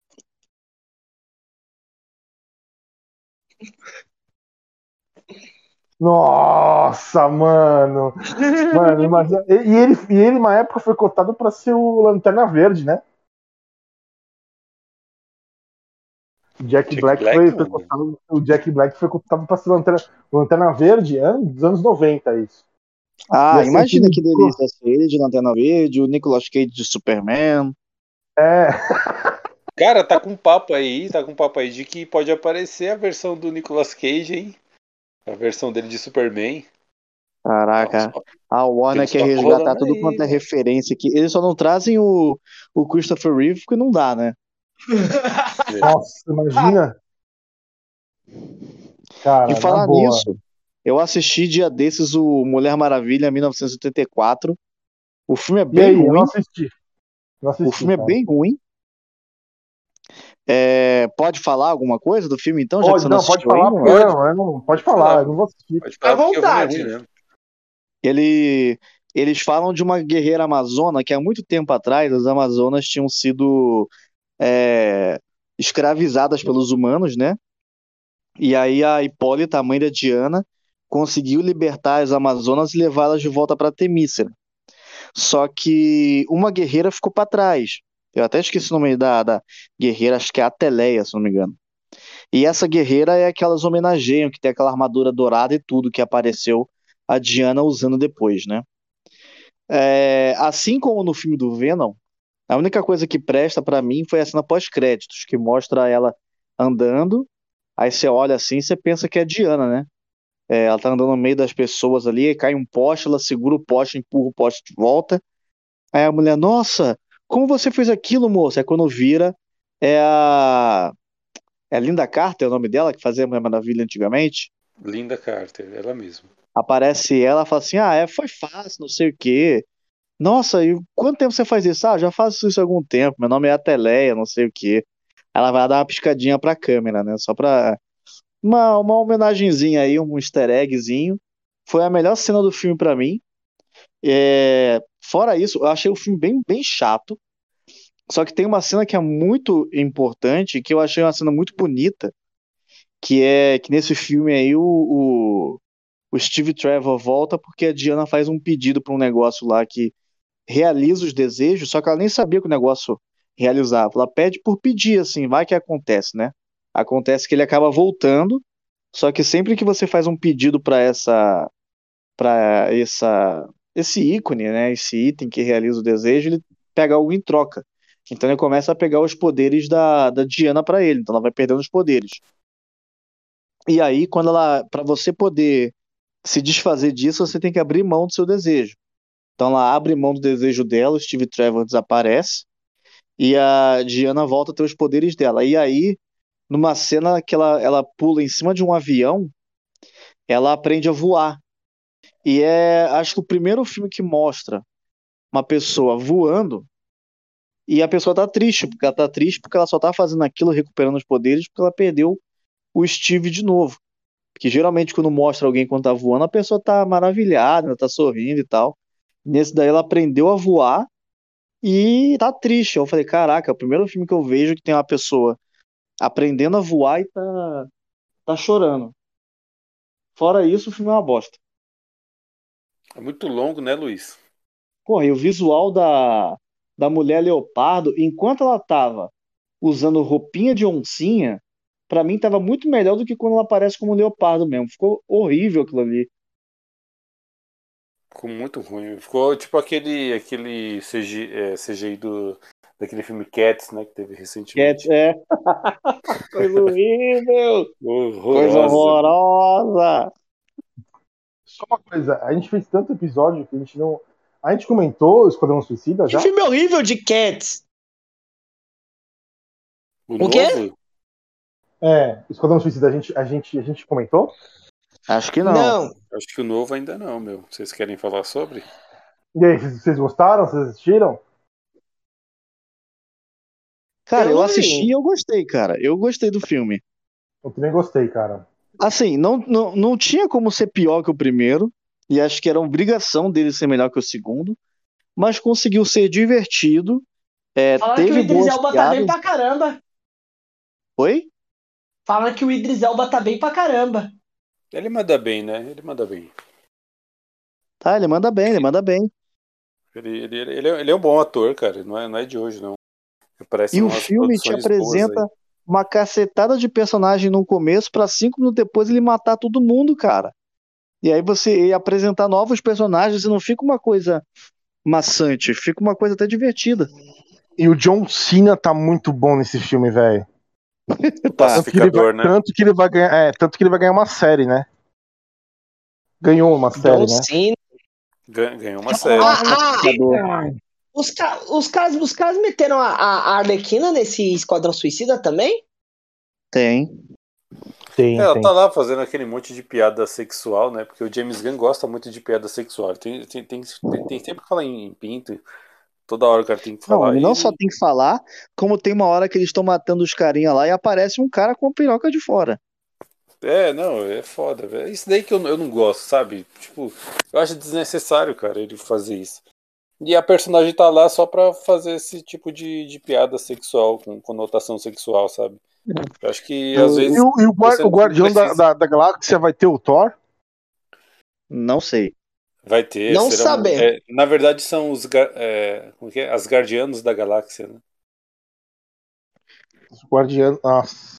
Nossa, mano. Mano, imagina. E ele, uma época, foi cotado pra ser o Lanterna Verde, né?
Jack Black, mano.
O Jack Black foi cotado pra ser o Lanterna Verde dos anos 90, isso. Ia
Ah,
ser um
imagina
filme.
que delícia ser ele de Lanterna Verde, o Nicolas Cage de Superman.
É,
Cara, tá com papo aí de que pode aparecer a versão do Nicolas Cage, hein? A versão dele de Superman. Tá,
Caraca, a Warner
pelos
quer
papos
resgatar
rolando
tudo
aí,
quanto é
velho.
referência aqui. Eles só não trazem o Christopher Reeve porque não dá, né?
nossa, imagina.
E
Cara, na
falar
boa.
nisso, eu assisti dia desses o Mulher Maravilha 1984. O filme é
E
bem
aí, eu não
ruim.
assisti. Não
O
assisti,
filme é
cara.
bem ruim. Pode falar alguma coisa do filme então, já que
Pode,
você não
não, pode
assistiu
falar,
ainda,
porque
mano?
pode
Pode falar,
falar, eu não vou assistir.
pode
À
falar porque o filme é ruim
vontade.
mesmo.
Eles falam de uma guerreira amazona que há muito tempo atrás as amazonas tinham sido é, escravizadas pelos humanos, né? E aí a Hipólita, a mãe da Diana, conseguiu libertar as amazonas e levá-las de volta para Temícera. Só que uma guerreira ficou para trás. Eu até esqueci o nome da guerreira, acho que é Ateleia, se não me engano. E essa guerreira é a que elas homenageiam, que tem aquela armadura dourada e tudo que apareceu a Diana usando depois, né? Assim como no filme do Venom, a única coisa que presta pra mim foi a cena pós-créditos, que mostra ela andando, aí você olha assim e você pensa que é a Diana, né? Ela tá andando no meio das pessoas ali, aí cai um poste, ela segura o poste, empurra o poste de volta. Aí a mulher, nossa, como você fez aquilo, moça? Aí quando vira, é a. É a Linda Carter, é o nome dela, que fazia a Mulher Maravilha antigamente.
Linda Carter, ela mesma.
Aparece ela e fala assim: foi fácil, não sei o quê. Nossa, e quanto tempo você faz isso? Já faço isso há algum tempo. Meu nome é Ateleia, não sei o quê. Ela vai dar uma piscadinha pra câmera, né? Só pra. Uma homenagenzinha aí, um easter eggzinho. Foi a melhor cena do filme pra mim. Fora isso, eu achei o filme bem, bem chato. Só que tem uma cena que é muito importante, que eu achei uma cena muito bonita, que é que nesse filme aí o Steve Trevor volta porque a Diana faz um pedido pra um negócio lá que realiza os desejos, só que ela nem sabia que o negócio realizava. Ela pede por pedir, assim, vai que acontece, né? Acontece que ele acaba voltando, só que sempre que você faz um pedido para esse ícone, né? Esse item que realiza o desejo, ele pega algo em troca. Então ele começa a pegar os poderes da Diana para ele, então ela vai perdendo os poderes. E aí, para você poder se desfazer disso, você tem que abrir mão do seu desejo. Então ela abre mão do desejo dela, o Steve Trevor desaparece e a Diana volta a ter os poderes dela. E aí, numa cena que ela pula em cima de um avião, ela aprende a voar. E acho que o primeiro filme que mostra uma pessoa voando e a pessoa tá triste, porque ela tá triste porque ela só tá fazendo aquilo, recuperando os poderes, porque ela perdeu o Steve de novo. Porque geralmente quando mostra alguém quando tá voando, a pessoa tá maravilhada, tá sorrindo e tal. Nesse daí ela aprendeu a voar e tá triste. Eu falei, caraca, é o primeiro filme que eu vejo que tem uma pessoa aprendendo a voar e tá chorando. Fora isso, o filme é uma bosta.
É muito longo, né, Luiz?
Porra, e o visual da mulher leopardo, enquanto ela tava usando roupinha de oncinha, pra mim tava muito melhor do que quando ela aparece como leopardo mesmo. Ficou horrível aquilo ali.
Ficou muito ruim. Ficou tipo aquele CGI daquele filme Cats, né? Que teve recentemente.
Coisa horrível! Coisa
Horrorosa.
horrorosa!
Só uma coisa, a gente fez tanto episódio que a gente não. A gente comentou o Esquadrão Suicida
Que
já?
filme horrível de Cats.
O
quê?
novo?
Esquadrão Suicida a gente comentou?
Acho que não.
Não.
Acho que o novo ainda não, meu. Vocês querem falar sobre?
E aí, vocês gostaram? Vocês assistiram?
Cara,
Eu
eu
não
assisti
vi.
e eu gostei, cara. Eu gostei do filme.
Eu também gostei, cara.
Assim, não tinha como ser pior que o primeiro, e acho que era obrigação dele ser melhor que o segundo, mas conseguiu ser divertido,
Fala que o
teve
Idris
boas
Elba tá bem
piadas.
pra caramba.
Oi?
Fala que o Idris Elba tá bem pra caramba.
Ele manda bem, né? Ele manda bem.
Tá, ele manda bem, ele manda bem.
Ele é um bom ator, cara. Não é de hoje, não. Aparece
E
em
o
umas
filme te
produções boas aí.
apresenta uma cacetada de personagem no começo, pra 5 minutos depois ele matar todo mundo, cara. E aí você ia apresentar novos personagens e não fica uma coisa maçante, fica uma coisa até divertida.
E o John Cena tá muito bom nesse filme, velho.
O
Tá.
pacificador, né?
Tanto que ele vai ganhar, tanto que ele vai ganhar uma série, né? Ganhou uma série,
John
né?
Cena.
Ganhou uma série.
Os caras meteram a Arlequina nesse Esquadrão Suicida também?
Tem.
Ela tá lá fazendo aquele monte de piada sexual, né? Porque o James Gunn gosta muito de piada sexual. Tem sempre que falar em pinto. Toda hora o cara tem que
Não,
falar.
ele não só tem que falar, como tem uma hora que eles estão matando os carinha lá e aparece um cara com a piroca de fora.
Não, é foda, velho. Isso daí que eu não gosto, sabe? Tipo, eu acho desnecessário, cara, ele fazer isso. E a personagem tá lá só pra fazer esse tipo de piada sexual, com conotação sexual, sabe? Eu acho que às vezes.
O Guardião da Galáxia vai ter o Thor?
Não sei.
Vai ter.
Não saber.
Na verdade, são os como que é? As Guardianos da Galáxia, né?
Os Guardianos. Nossa.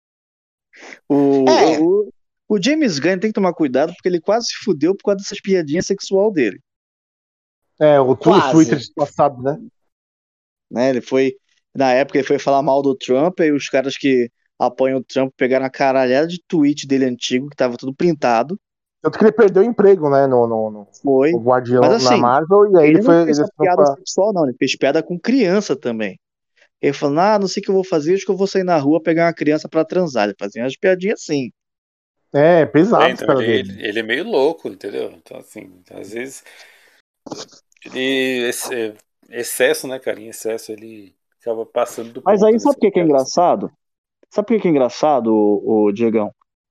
O James Gunn tem que tomar cuidado porque ele quase se fudeu por causa dessas piadinhas sexual dele.
O Twitter passado,
né? Ele foi. Na época ele foi falar mal do Trump, e os caras que apoiam o Trump pegaram a caralhada de tweet dele antigo, que tava tudo printado.
Tanto que ele perdeu o emprego, né? No
Foi.
Guardião
Mas, assim,
na Marvel, e aí
ele não fez
ele
só piada sexual, não. Ele fez piada com criança também. Ele falou, não sei o que eu vou fazer, acho que eu vou sair na rua pegar uma criança pra transar. Ele fazia umas piadinhas assim.
Pesado
Então,
cara dele.
ele é meio louco, entendeu? Então, assim, às vezes. Excesso, né, cara? Em excesso ele acaba passando do ponto.
Mas aí, sabe o que é engraçado? Sabe o que é engraçado, o Diegão?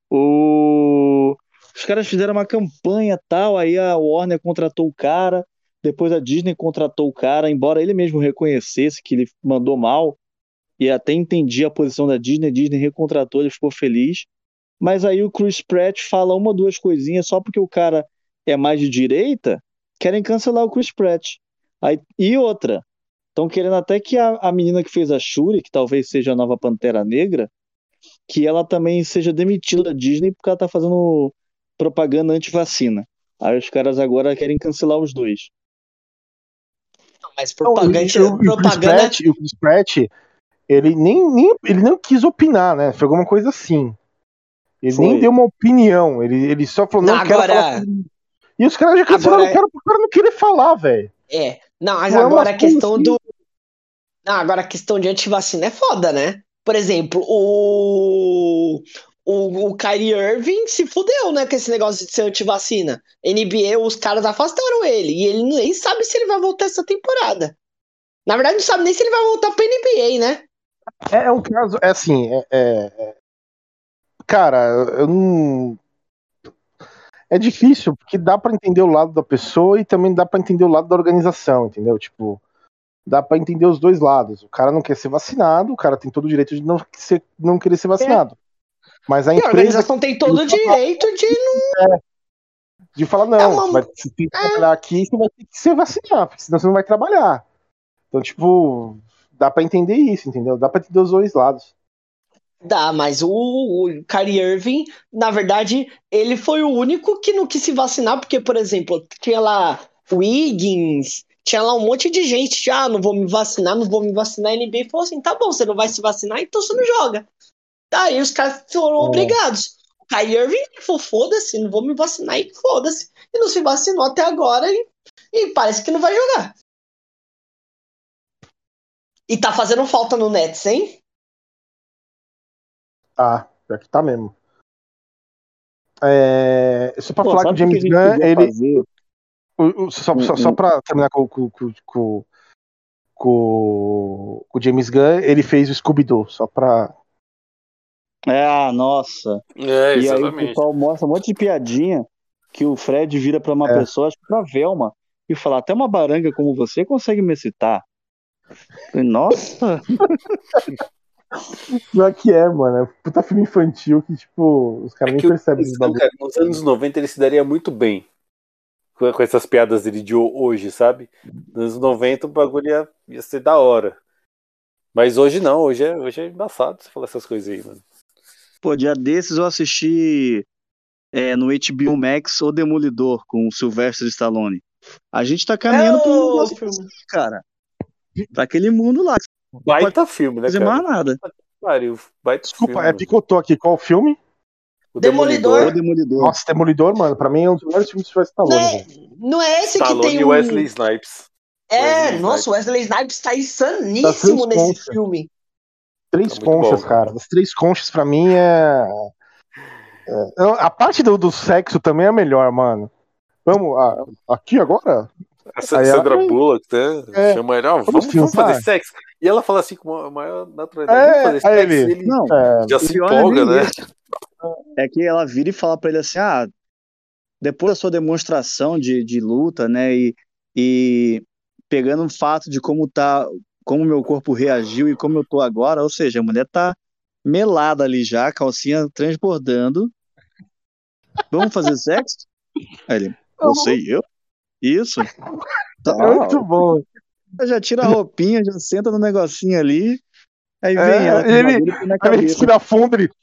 Os caras fizeram uma campanha tal, aí a Warner contratou o cara, depois a Disney contratou o cara, embora ele mesmo reconhecesse que ele mandou mal, e até entendia a posição da Disney, a Disney recontratou, ele ficou feliz. Mas aí o Chris Pratt fala uma ou duas coisinhas só porque o cara é mais de direita, querem cancelar o Chris Pratt. E outra, estão querendo até que a menina que fez a Shuri, que talvez seja a nova Pantera Negra, que ela também seja demitida da Disney porque ela tá fazendo propaganda anti-vacina. Aí os caras agora querem cancelar os dois.
Mas propaganda.
O Chris Pratt, ele nem quis opinar, né? Foi alguma coisa assim. Ele
Foi.
nem deu uma opinião, ele só falou, não quero falar sobre isso. E os caras já cancelaram o cara pro cara não querer falar, velho.
Não, mas
Não é uma
agora a questão
coisa
do. Não, agora a questão de antivacina é foda, né? Por exemplo, o Kyrie Irving se fudeu, né? Com esse negócio de ser antivacina. NBA, os caras afastaram ele. E ele nem sabe se ele vai voltar essa temporada. Na verdade, não sabe nem se ele vai voltar pra NBA, né?
É um caso, é assim, cara, eu não. É difícil, porque dá pra entender o lado da pessoa e também dá pra entender o lado da organização, entendeu? Tipo, dá pra entender os dois lados. O cara não quer ser vacinado, o cara tem todo o direito de não querer ser vacinado. Mas a
E a
empresa
organização tem todo o direito
de falar, não, você tem que trabalhar aqui, você vai ter que se vacinar, porque senão você não vai trabalhar. Então, tipo, dá pra entender isso, entendeu? Dá pra entender os dois lados.
Dá, mas o Kyrie Irving, na verdade, ele foi o único que não quis se vacinar, porque, por exemplo, tinha lá o Wiggins, tinha lá um monte de gente, já não vou me vacinar, a NBA falou assim, tá bom, você não vai se vacinar, então você não joga. Daí os caras foram obrigados. O Kyrie Irving falou, foda-se, não vou me vacinar e foda-se. E não se vacinou até agora e parece que não vai jogar. E tá fazendo falta no Nets, hein?
Ah, pior que tá mesmo. Só pra falar que o James Gunn, ele. Só pra terminar com o James Gunn, ele fez o Scooby-Doo, só pra.
Nossa.
É,
E aí o
exatamente.
pessoal mostra um monte de piadinha que o Fred vira pra uma pessoa, acho que pra Velma, e fala, até uma baranga como você consegue me excitar. Falei, nossa.
Pior que mano. É puta filme infantil que, tipo, os caras nem percebem esse bagulho.
Cara, nos anos 90 ele se daria muito bem com essas piadas dele de hoje, sabe? Nos anos 90 o bagulho ia ser da hora. Mas hoje não, hoje é embaçado você falar essas coisas aí, mano.
Pô, dia desses eu assisti no HBO Max O Demolidor com o Sylvester Stallone. A gente tá caminhando pra um negócio assim, cara. Pra aquele mundo lá.
Baita filme, né,
Fazer
cara?
mais nada.
Pariu, baita
Desculpa,
filme,
picotou aqui. Qual o filme?
O
Demolidor.
O Demolidor.
Nossa, Demolidor, mano, pra mim é um dos melhores filmes de Sylvester Stallone, velho.
Não é esse
Stallone
que tem
e Wesley Snipes.
Nossa, o Wesley Snipes tá insaníssimo nesse filme.
Três
Tá muito
conchas,
bom,
cara. As três conchas pra mim a parte do sexo também é melhor, mano. Vamos, aqui agora?
A Sandra Bullock, né? Chama ele, vamos fazer sexo. E ela fala assim com a maior naturalidade, vamos fazer sexo. Ele já se empolga, né?
É que ela vira e fala pra ele assim, depois da sua demonstração de luta, né, e pegando o fato de como meu corpo reagiu e como eu tô agora, ou seja, a mulher tá melada ali já, calcinha transbordando. Vamos fazer sexo? Aí ele, você e eu? Isso.
Tá. É muito bom.
Já tira a roupinha, já senta no negocinho ali, aí vem ela com o bagulho na cabeça.
Ele respira fundo, ele...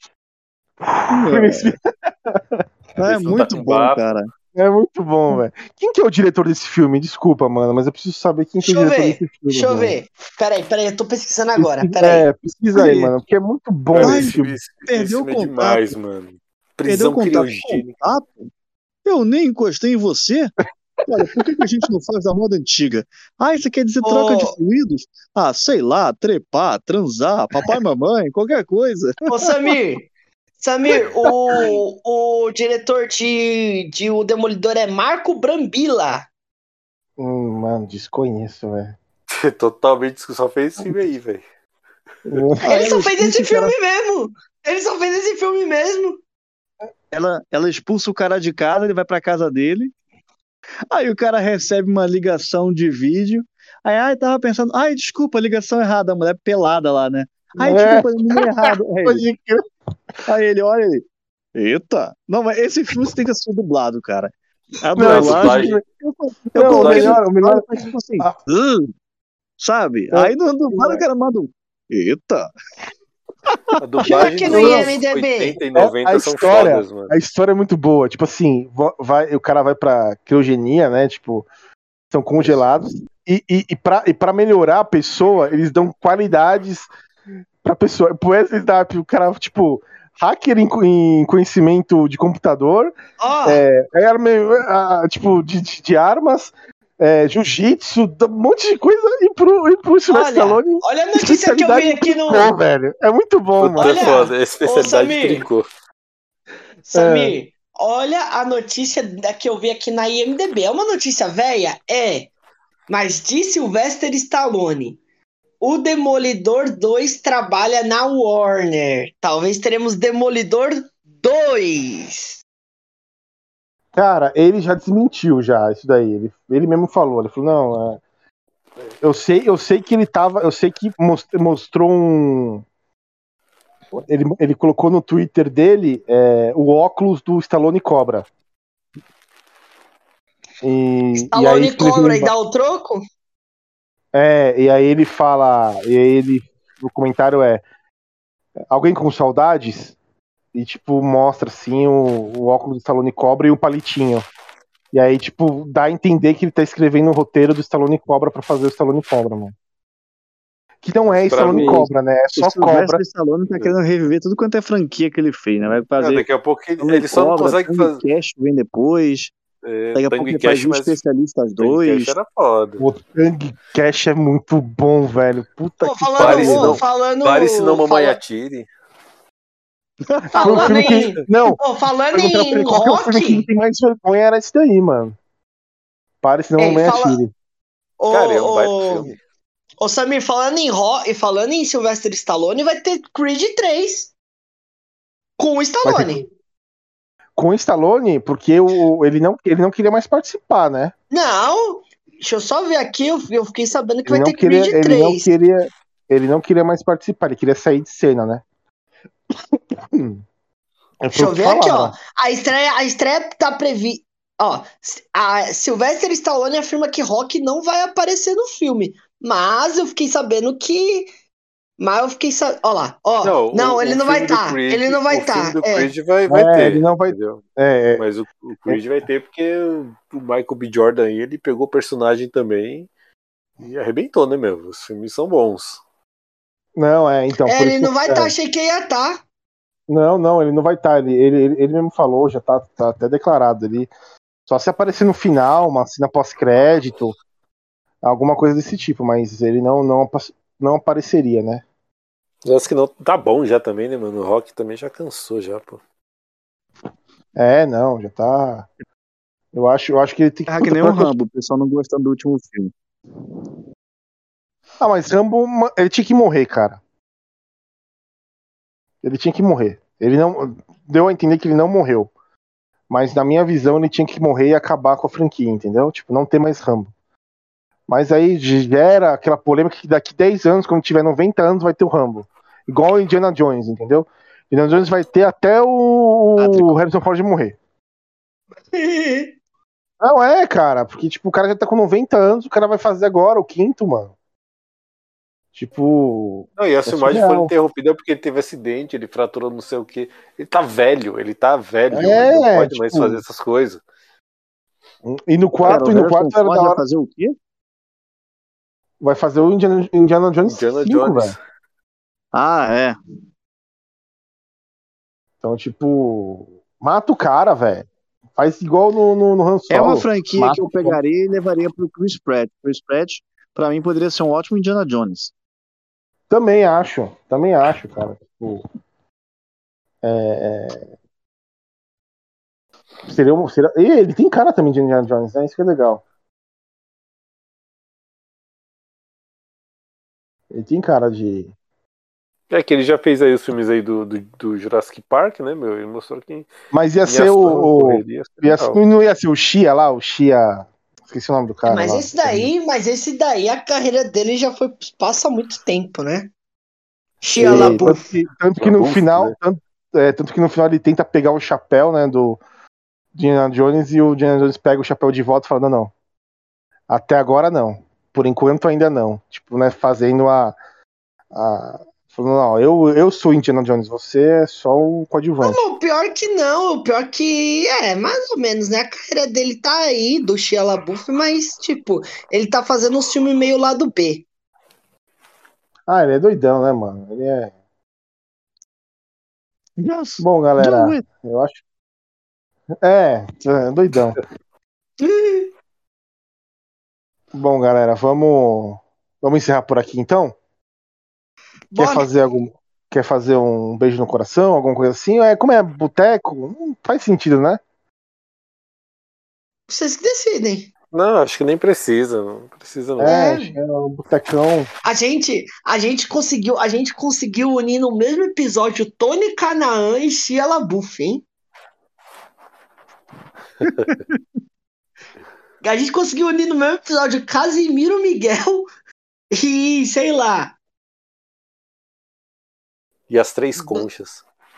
É muito bom, cara.
É muito bom, velho. Quem que é o diretor desse filme? Desculpa, mano, mas eu preciso saber quem que é o diretor desse filme.
Deixa eu ver. Peraí, eu tô pesquisando agora.
Pesquisa aí, mano, porque é muito bom esse filme.
Perdeu o contato.
Demais, mano.
Prisão criogênica. Eu nem encostei em você? Olha, por que a gente não faz a moda antiga? Isso quer dizer troca de fluidos? Sei lá, trepar, transar, papai e mamãe, qualquer coisa.
Ô, Samir, o diretor de O Demolidor é Marco Brambilla.
Mano, desconheço, velho.
Totalmente, só fez esse filme aí, velho.
Ele só fez esse filme mesmo. Ele só fez esse filme mesmo.
Ela expulsa o cara de casa, ele vai pra casa dele. Aí o cara recebe uma ligação de vídeo. Aí tava pensando, desculpa, ligação errada, a mulher pelada lá, né? Desculpa, número errado. Aí ele olha ele. Eita! Não, mas esse filme você tem que assistir dublado, cara. A dublagem. Eu coloquei o melhor tipo assim. Sabe? Aí no dublado o cara manda um. Eita!
A dublagem dos 80 e 90 são fodas, mano.
A história é muito boa. Tipo assim, o cara vai pra criogenia, né? Tipo, são congelados. E pra melhorar a pessoa, eles dão qualidades pra pessoa. Pro Wesley Snipes, o cara, tipo, hacker em conhecimento de computador,
Ó,
tipo, de armas, jiu-jitsu, um monte de coisa, e pro Sylvester
olha,
Stallone,
olha a notícia que eu vi
especialidade em
aqui no.
tricô, velho. É muito bom,
Puta,
mano.
Olha,
foda,
ô,
especialidade de
Samir.
tricô.
Samir, olha a notícia que eu vi aqui na IMDb. É uma notícia velha? É. Mas de Sylvester Stallone. O Demolidor 2 trabalha na Warner. Talvez teremos Demolidor 2.
Cara, ele já desmentiu já isso daí. Ele mesmo falou. Ele falou, não, eu sei que ele tava. Eu sei que mostrou um. Ele colocou no Twitter dele o óculos do Stallone Cobra. E aí
Stallone
escreveu
cobra e dá o troco?
e aí ele fala, o comentário alguém com saudades? E tipo, mostra assim o óculos do Stallone Cobra e o palitinho. E aí, tipo, dá a entender que ele tá escrevendo o roteiro do Stallone Cobra pra fazer o Stallone Cobra, mano. Que não é
Pra
Stallone
mim,
Cobra, né? É
O
só Cobra.
Sylvester Stallone tá querendo reviver tudo quanto é franquia que ele fez, né? Vai fazer
daqui a pouco
Stallone
ele só não
Cobra,
consegue
Tango
fazer.
e Cash vem depois. Daqui a pouco
Tango e
ele faz
Cash,
o
mas
Especialistas
Tango e
2.
Cash era foda.
O Tank Cash é muito bom, velho. Puta
Pô,
que
falando,
Pare se
pariu.
não, pare se não mamãe atire.
Foi um
falando
filme
em.
que. Não,
Pô, falando
perguntar pra ele
em
qual que é o filme que ele
rock.
tem mais vergonha, era esse daí, mano. Pare, senão
Ei,
mamãe
fala.
atire.
Cara, é um baita
Ô,
filme.
ô, Samir, falando em rock e falando em Sylvester Stallone, vai ter Creed 3. Com o Stallone.
Com o Stallone, porque ele não queria mais participar, né?
Não, deixa eu só ver aqui, eu fiquei sabendo que
Ele
vai
não
ter
queria,
Creed 3.
ele não queria mais participar, ele queria sair de cena, né?
Deixa
Foi o
eu
que
ver aqui, ó.
falaram.
A estreia tá prevista. Ó, a Sylvester Stallone afirma que Rock não vai aparecer no filme. Mas eu fiquei sabendo que. Mas eu fiquei sabendo. Ó lá, ó.
Não,
Não, ele
o
não vai
filme do
estar.
Creed,
Ele não vai
o filme
estar.
do
É.
Creed vai
Ele
ter,
não vai.
entendeu?
É,
Mas o Creed vai ter porque o Michael B. Jordan aí, ele pegou o personagem também e arrebentou, né, meu? Os filmes são bons.
não, então, por
Ele
isso.
não vai estar, achei que ia estar.
Não, ele não vai estar. Ele mesmo falou, já tá até declarado. Ele só se aparecer no final, uma cena pós-crédito, alguma coisa desse tipo, mas ele não apareceria, né?
Eu acho que não tá bom já também, né, mano? O Rock também já cansou já, pô.
Não, já tá. Eu acho que ele tem que.
Ah, que nem o Rambo, o pessoal não gostando do último filme.
Ah, mas Rambo, ele tinha que morrer, cara. Ele tinha que morrer. Ele não. Deu a entender que ele não morreu. Mas na minha visão, ele tinha que morrer e acabar com a franquia, entendeu? Tipo, não ter mais Rambo. Mas aí gera aquela polêmica que daqui 10 anos, quando tiver 90 anos, vai ter o Rambo. Igual o Indiana Jones, entendeu? Indiana Jones vai ter até o Harrison Ford morrer. Não cara, porque tipo, o cara já tá com 90 anos, o cara vai fazer agora o quinto, mano. Tipo.
Não, e a filmagem foi
surreal.
interrompida porque ele teve acidente, ele fraturou não sei o que. Ele tá velho, ele não pode
Tipo,
mais fazer essas coisas.
E no quarto,
Pera, o Harrison
era
Ford
da
vai
hora.
fazer o quê?
Vai fazer o Indiana Jones
Indiana
5,
Jones.
velho.
Ah, é.
Então, tipo, mata o cara, velho. Faz igual no Han Solo.
É uma franquia
Mata
que eu pegaria e levaria pro Chris Pratt. Chris Pratt, pra mim, poderia ser um ótimo Indiana Jones.
Também acho, cara. Tipo, seria. E ele tem cara também de Indiana Jones, né? Isso que é legal. Ele tem cara de.
É que ele já fez aí os filmes aí do Jurassic Park, né, meu? Ele mostrou que
Mas ia
em
ser
ação,
o.
correria, legal.
Não ia ser o Shia lá, o Shia. Esqueci o nome do cara
Mas
lá.
esse daí, a carreira dele já foi passa há muito tempo, né? Shia
E
LaBeouf.
tanto que no
LaBeouf,
final.
né?
Tanto que no final ele tenta pegar o chapéu, né, do Indiana Jones, e o Indiana Jones pega o chapéu de volta e fala, não. Até agora não. Por enquanto ainda não. Tipo, né, fazendo falando, não, eu sou Indiana Jones, você é só o coadjuvante.
Não, o pior que não, o pior que mais ou menos, né? A carreira dele tá aí, do Shia LaBeouf, mas, tipo, ele tá fazendo uns filmes meio lado B.
Ah, ele é doidão, né, mano? Ele é.
Just
Bom, galera,
do it.
eu acho. Doidão. Bom, galera, vamos encerrar por aqui então? Quer
Bora.
fazer um beijo no coração, alguma coisa assim? Como é boteco, não faz sentido, né?
Vocês que decidem.
Não, acho que nem precisa. Não precisa, não.
Acho que é um botecão.
A gente conseguiu unir no mesmo episódio Tony Canaan e Shia LaBeouf, hein? A gente conseguiu unir no mesmo episódio Casimiro Miguel e, sei lá.
E as três conchas.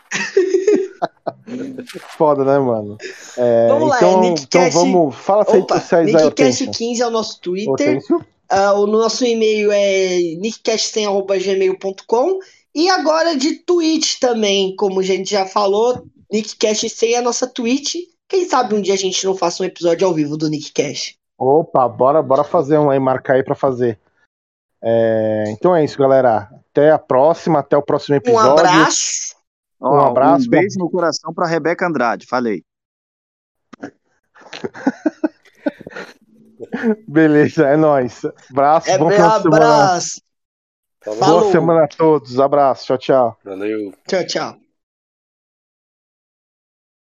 Foda, né, mano?
Vamos lá,
então,
Nickcast.
vamos. Fala as redes sociais aí,
Nickcast
Hortência.
15 é o nosso Twitter.
Hortêncio?
O nosso e-mail é nickcast100@gmail.com. E agora de Twitch também, como a gente já falou, Nickcast100 é a nossa Twitch. Quem sabe um dia a gente não faça um episódio ao vivo do Nickcast.
Opa, bora fazer um aí, marcar aí pra fazer. Então é isso, galera. Até a próxima, até o próximo
Um
episódio.
abraço.
Um abraço.
Um beijo no coração pra Rebeca Andrade. Falei.
Beleza, é nóis. Abraço, bom final de semana.
Abraço.
Falou.
Boa semana a todos. Abraço, tchau, tchau.
Valeu.
Tchau, tchau.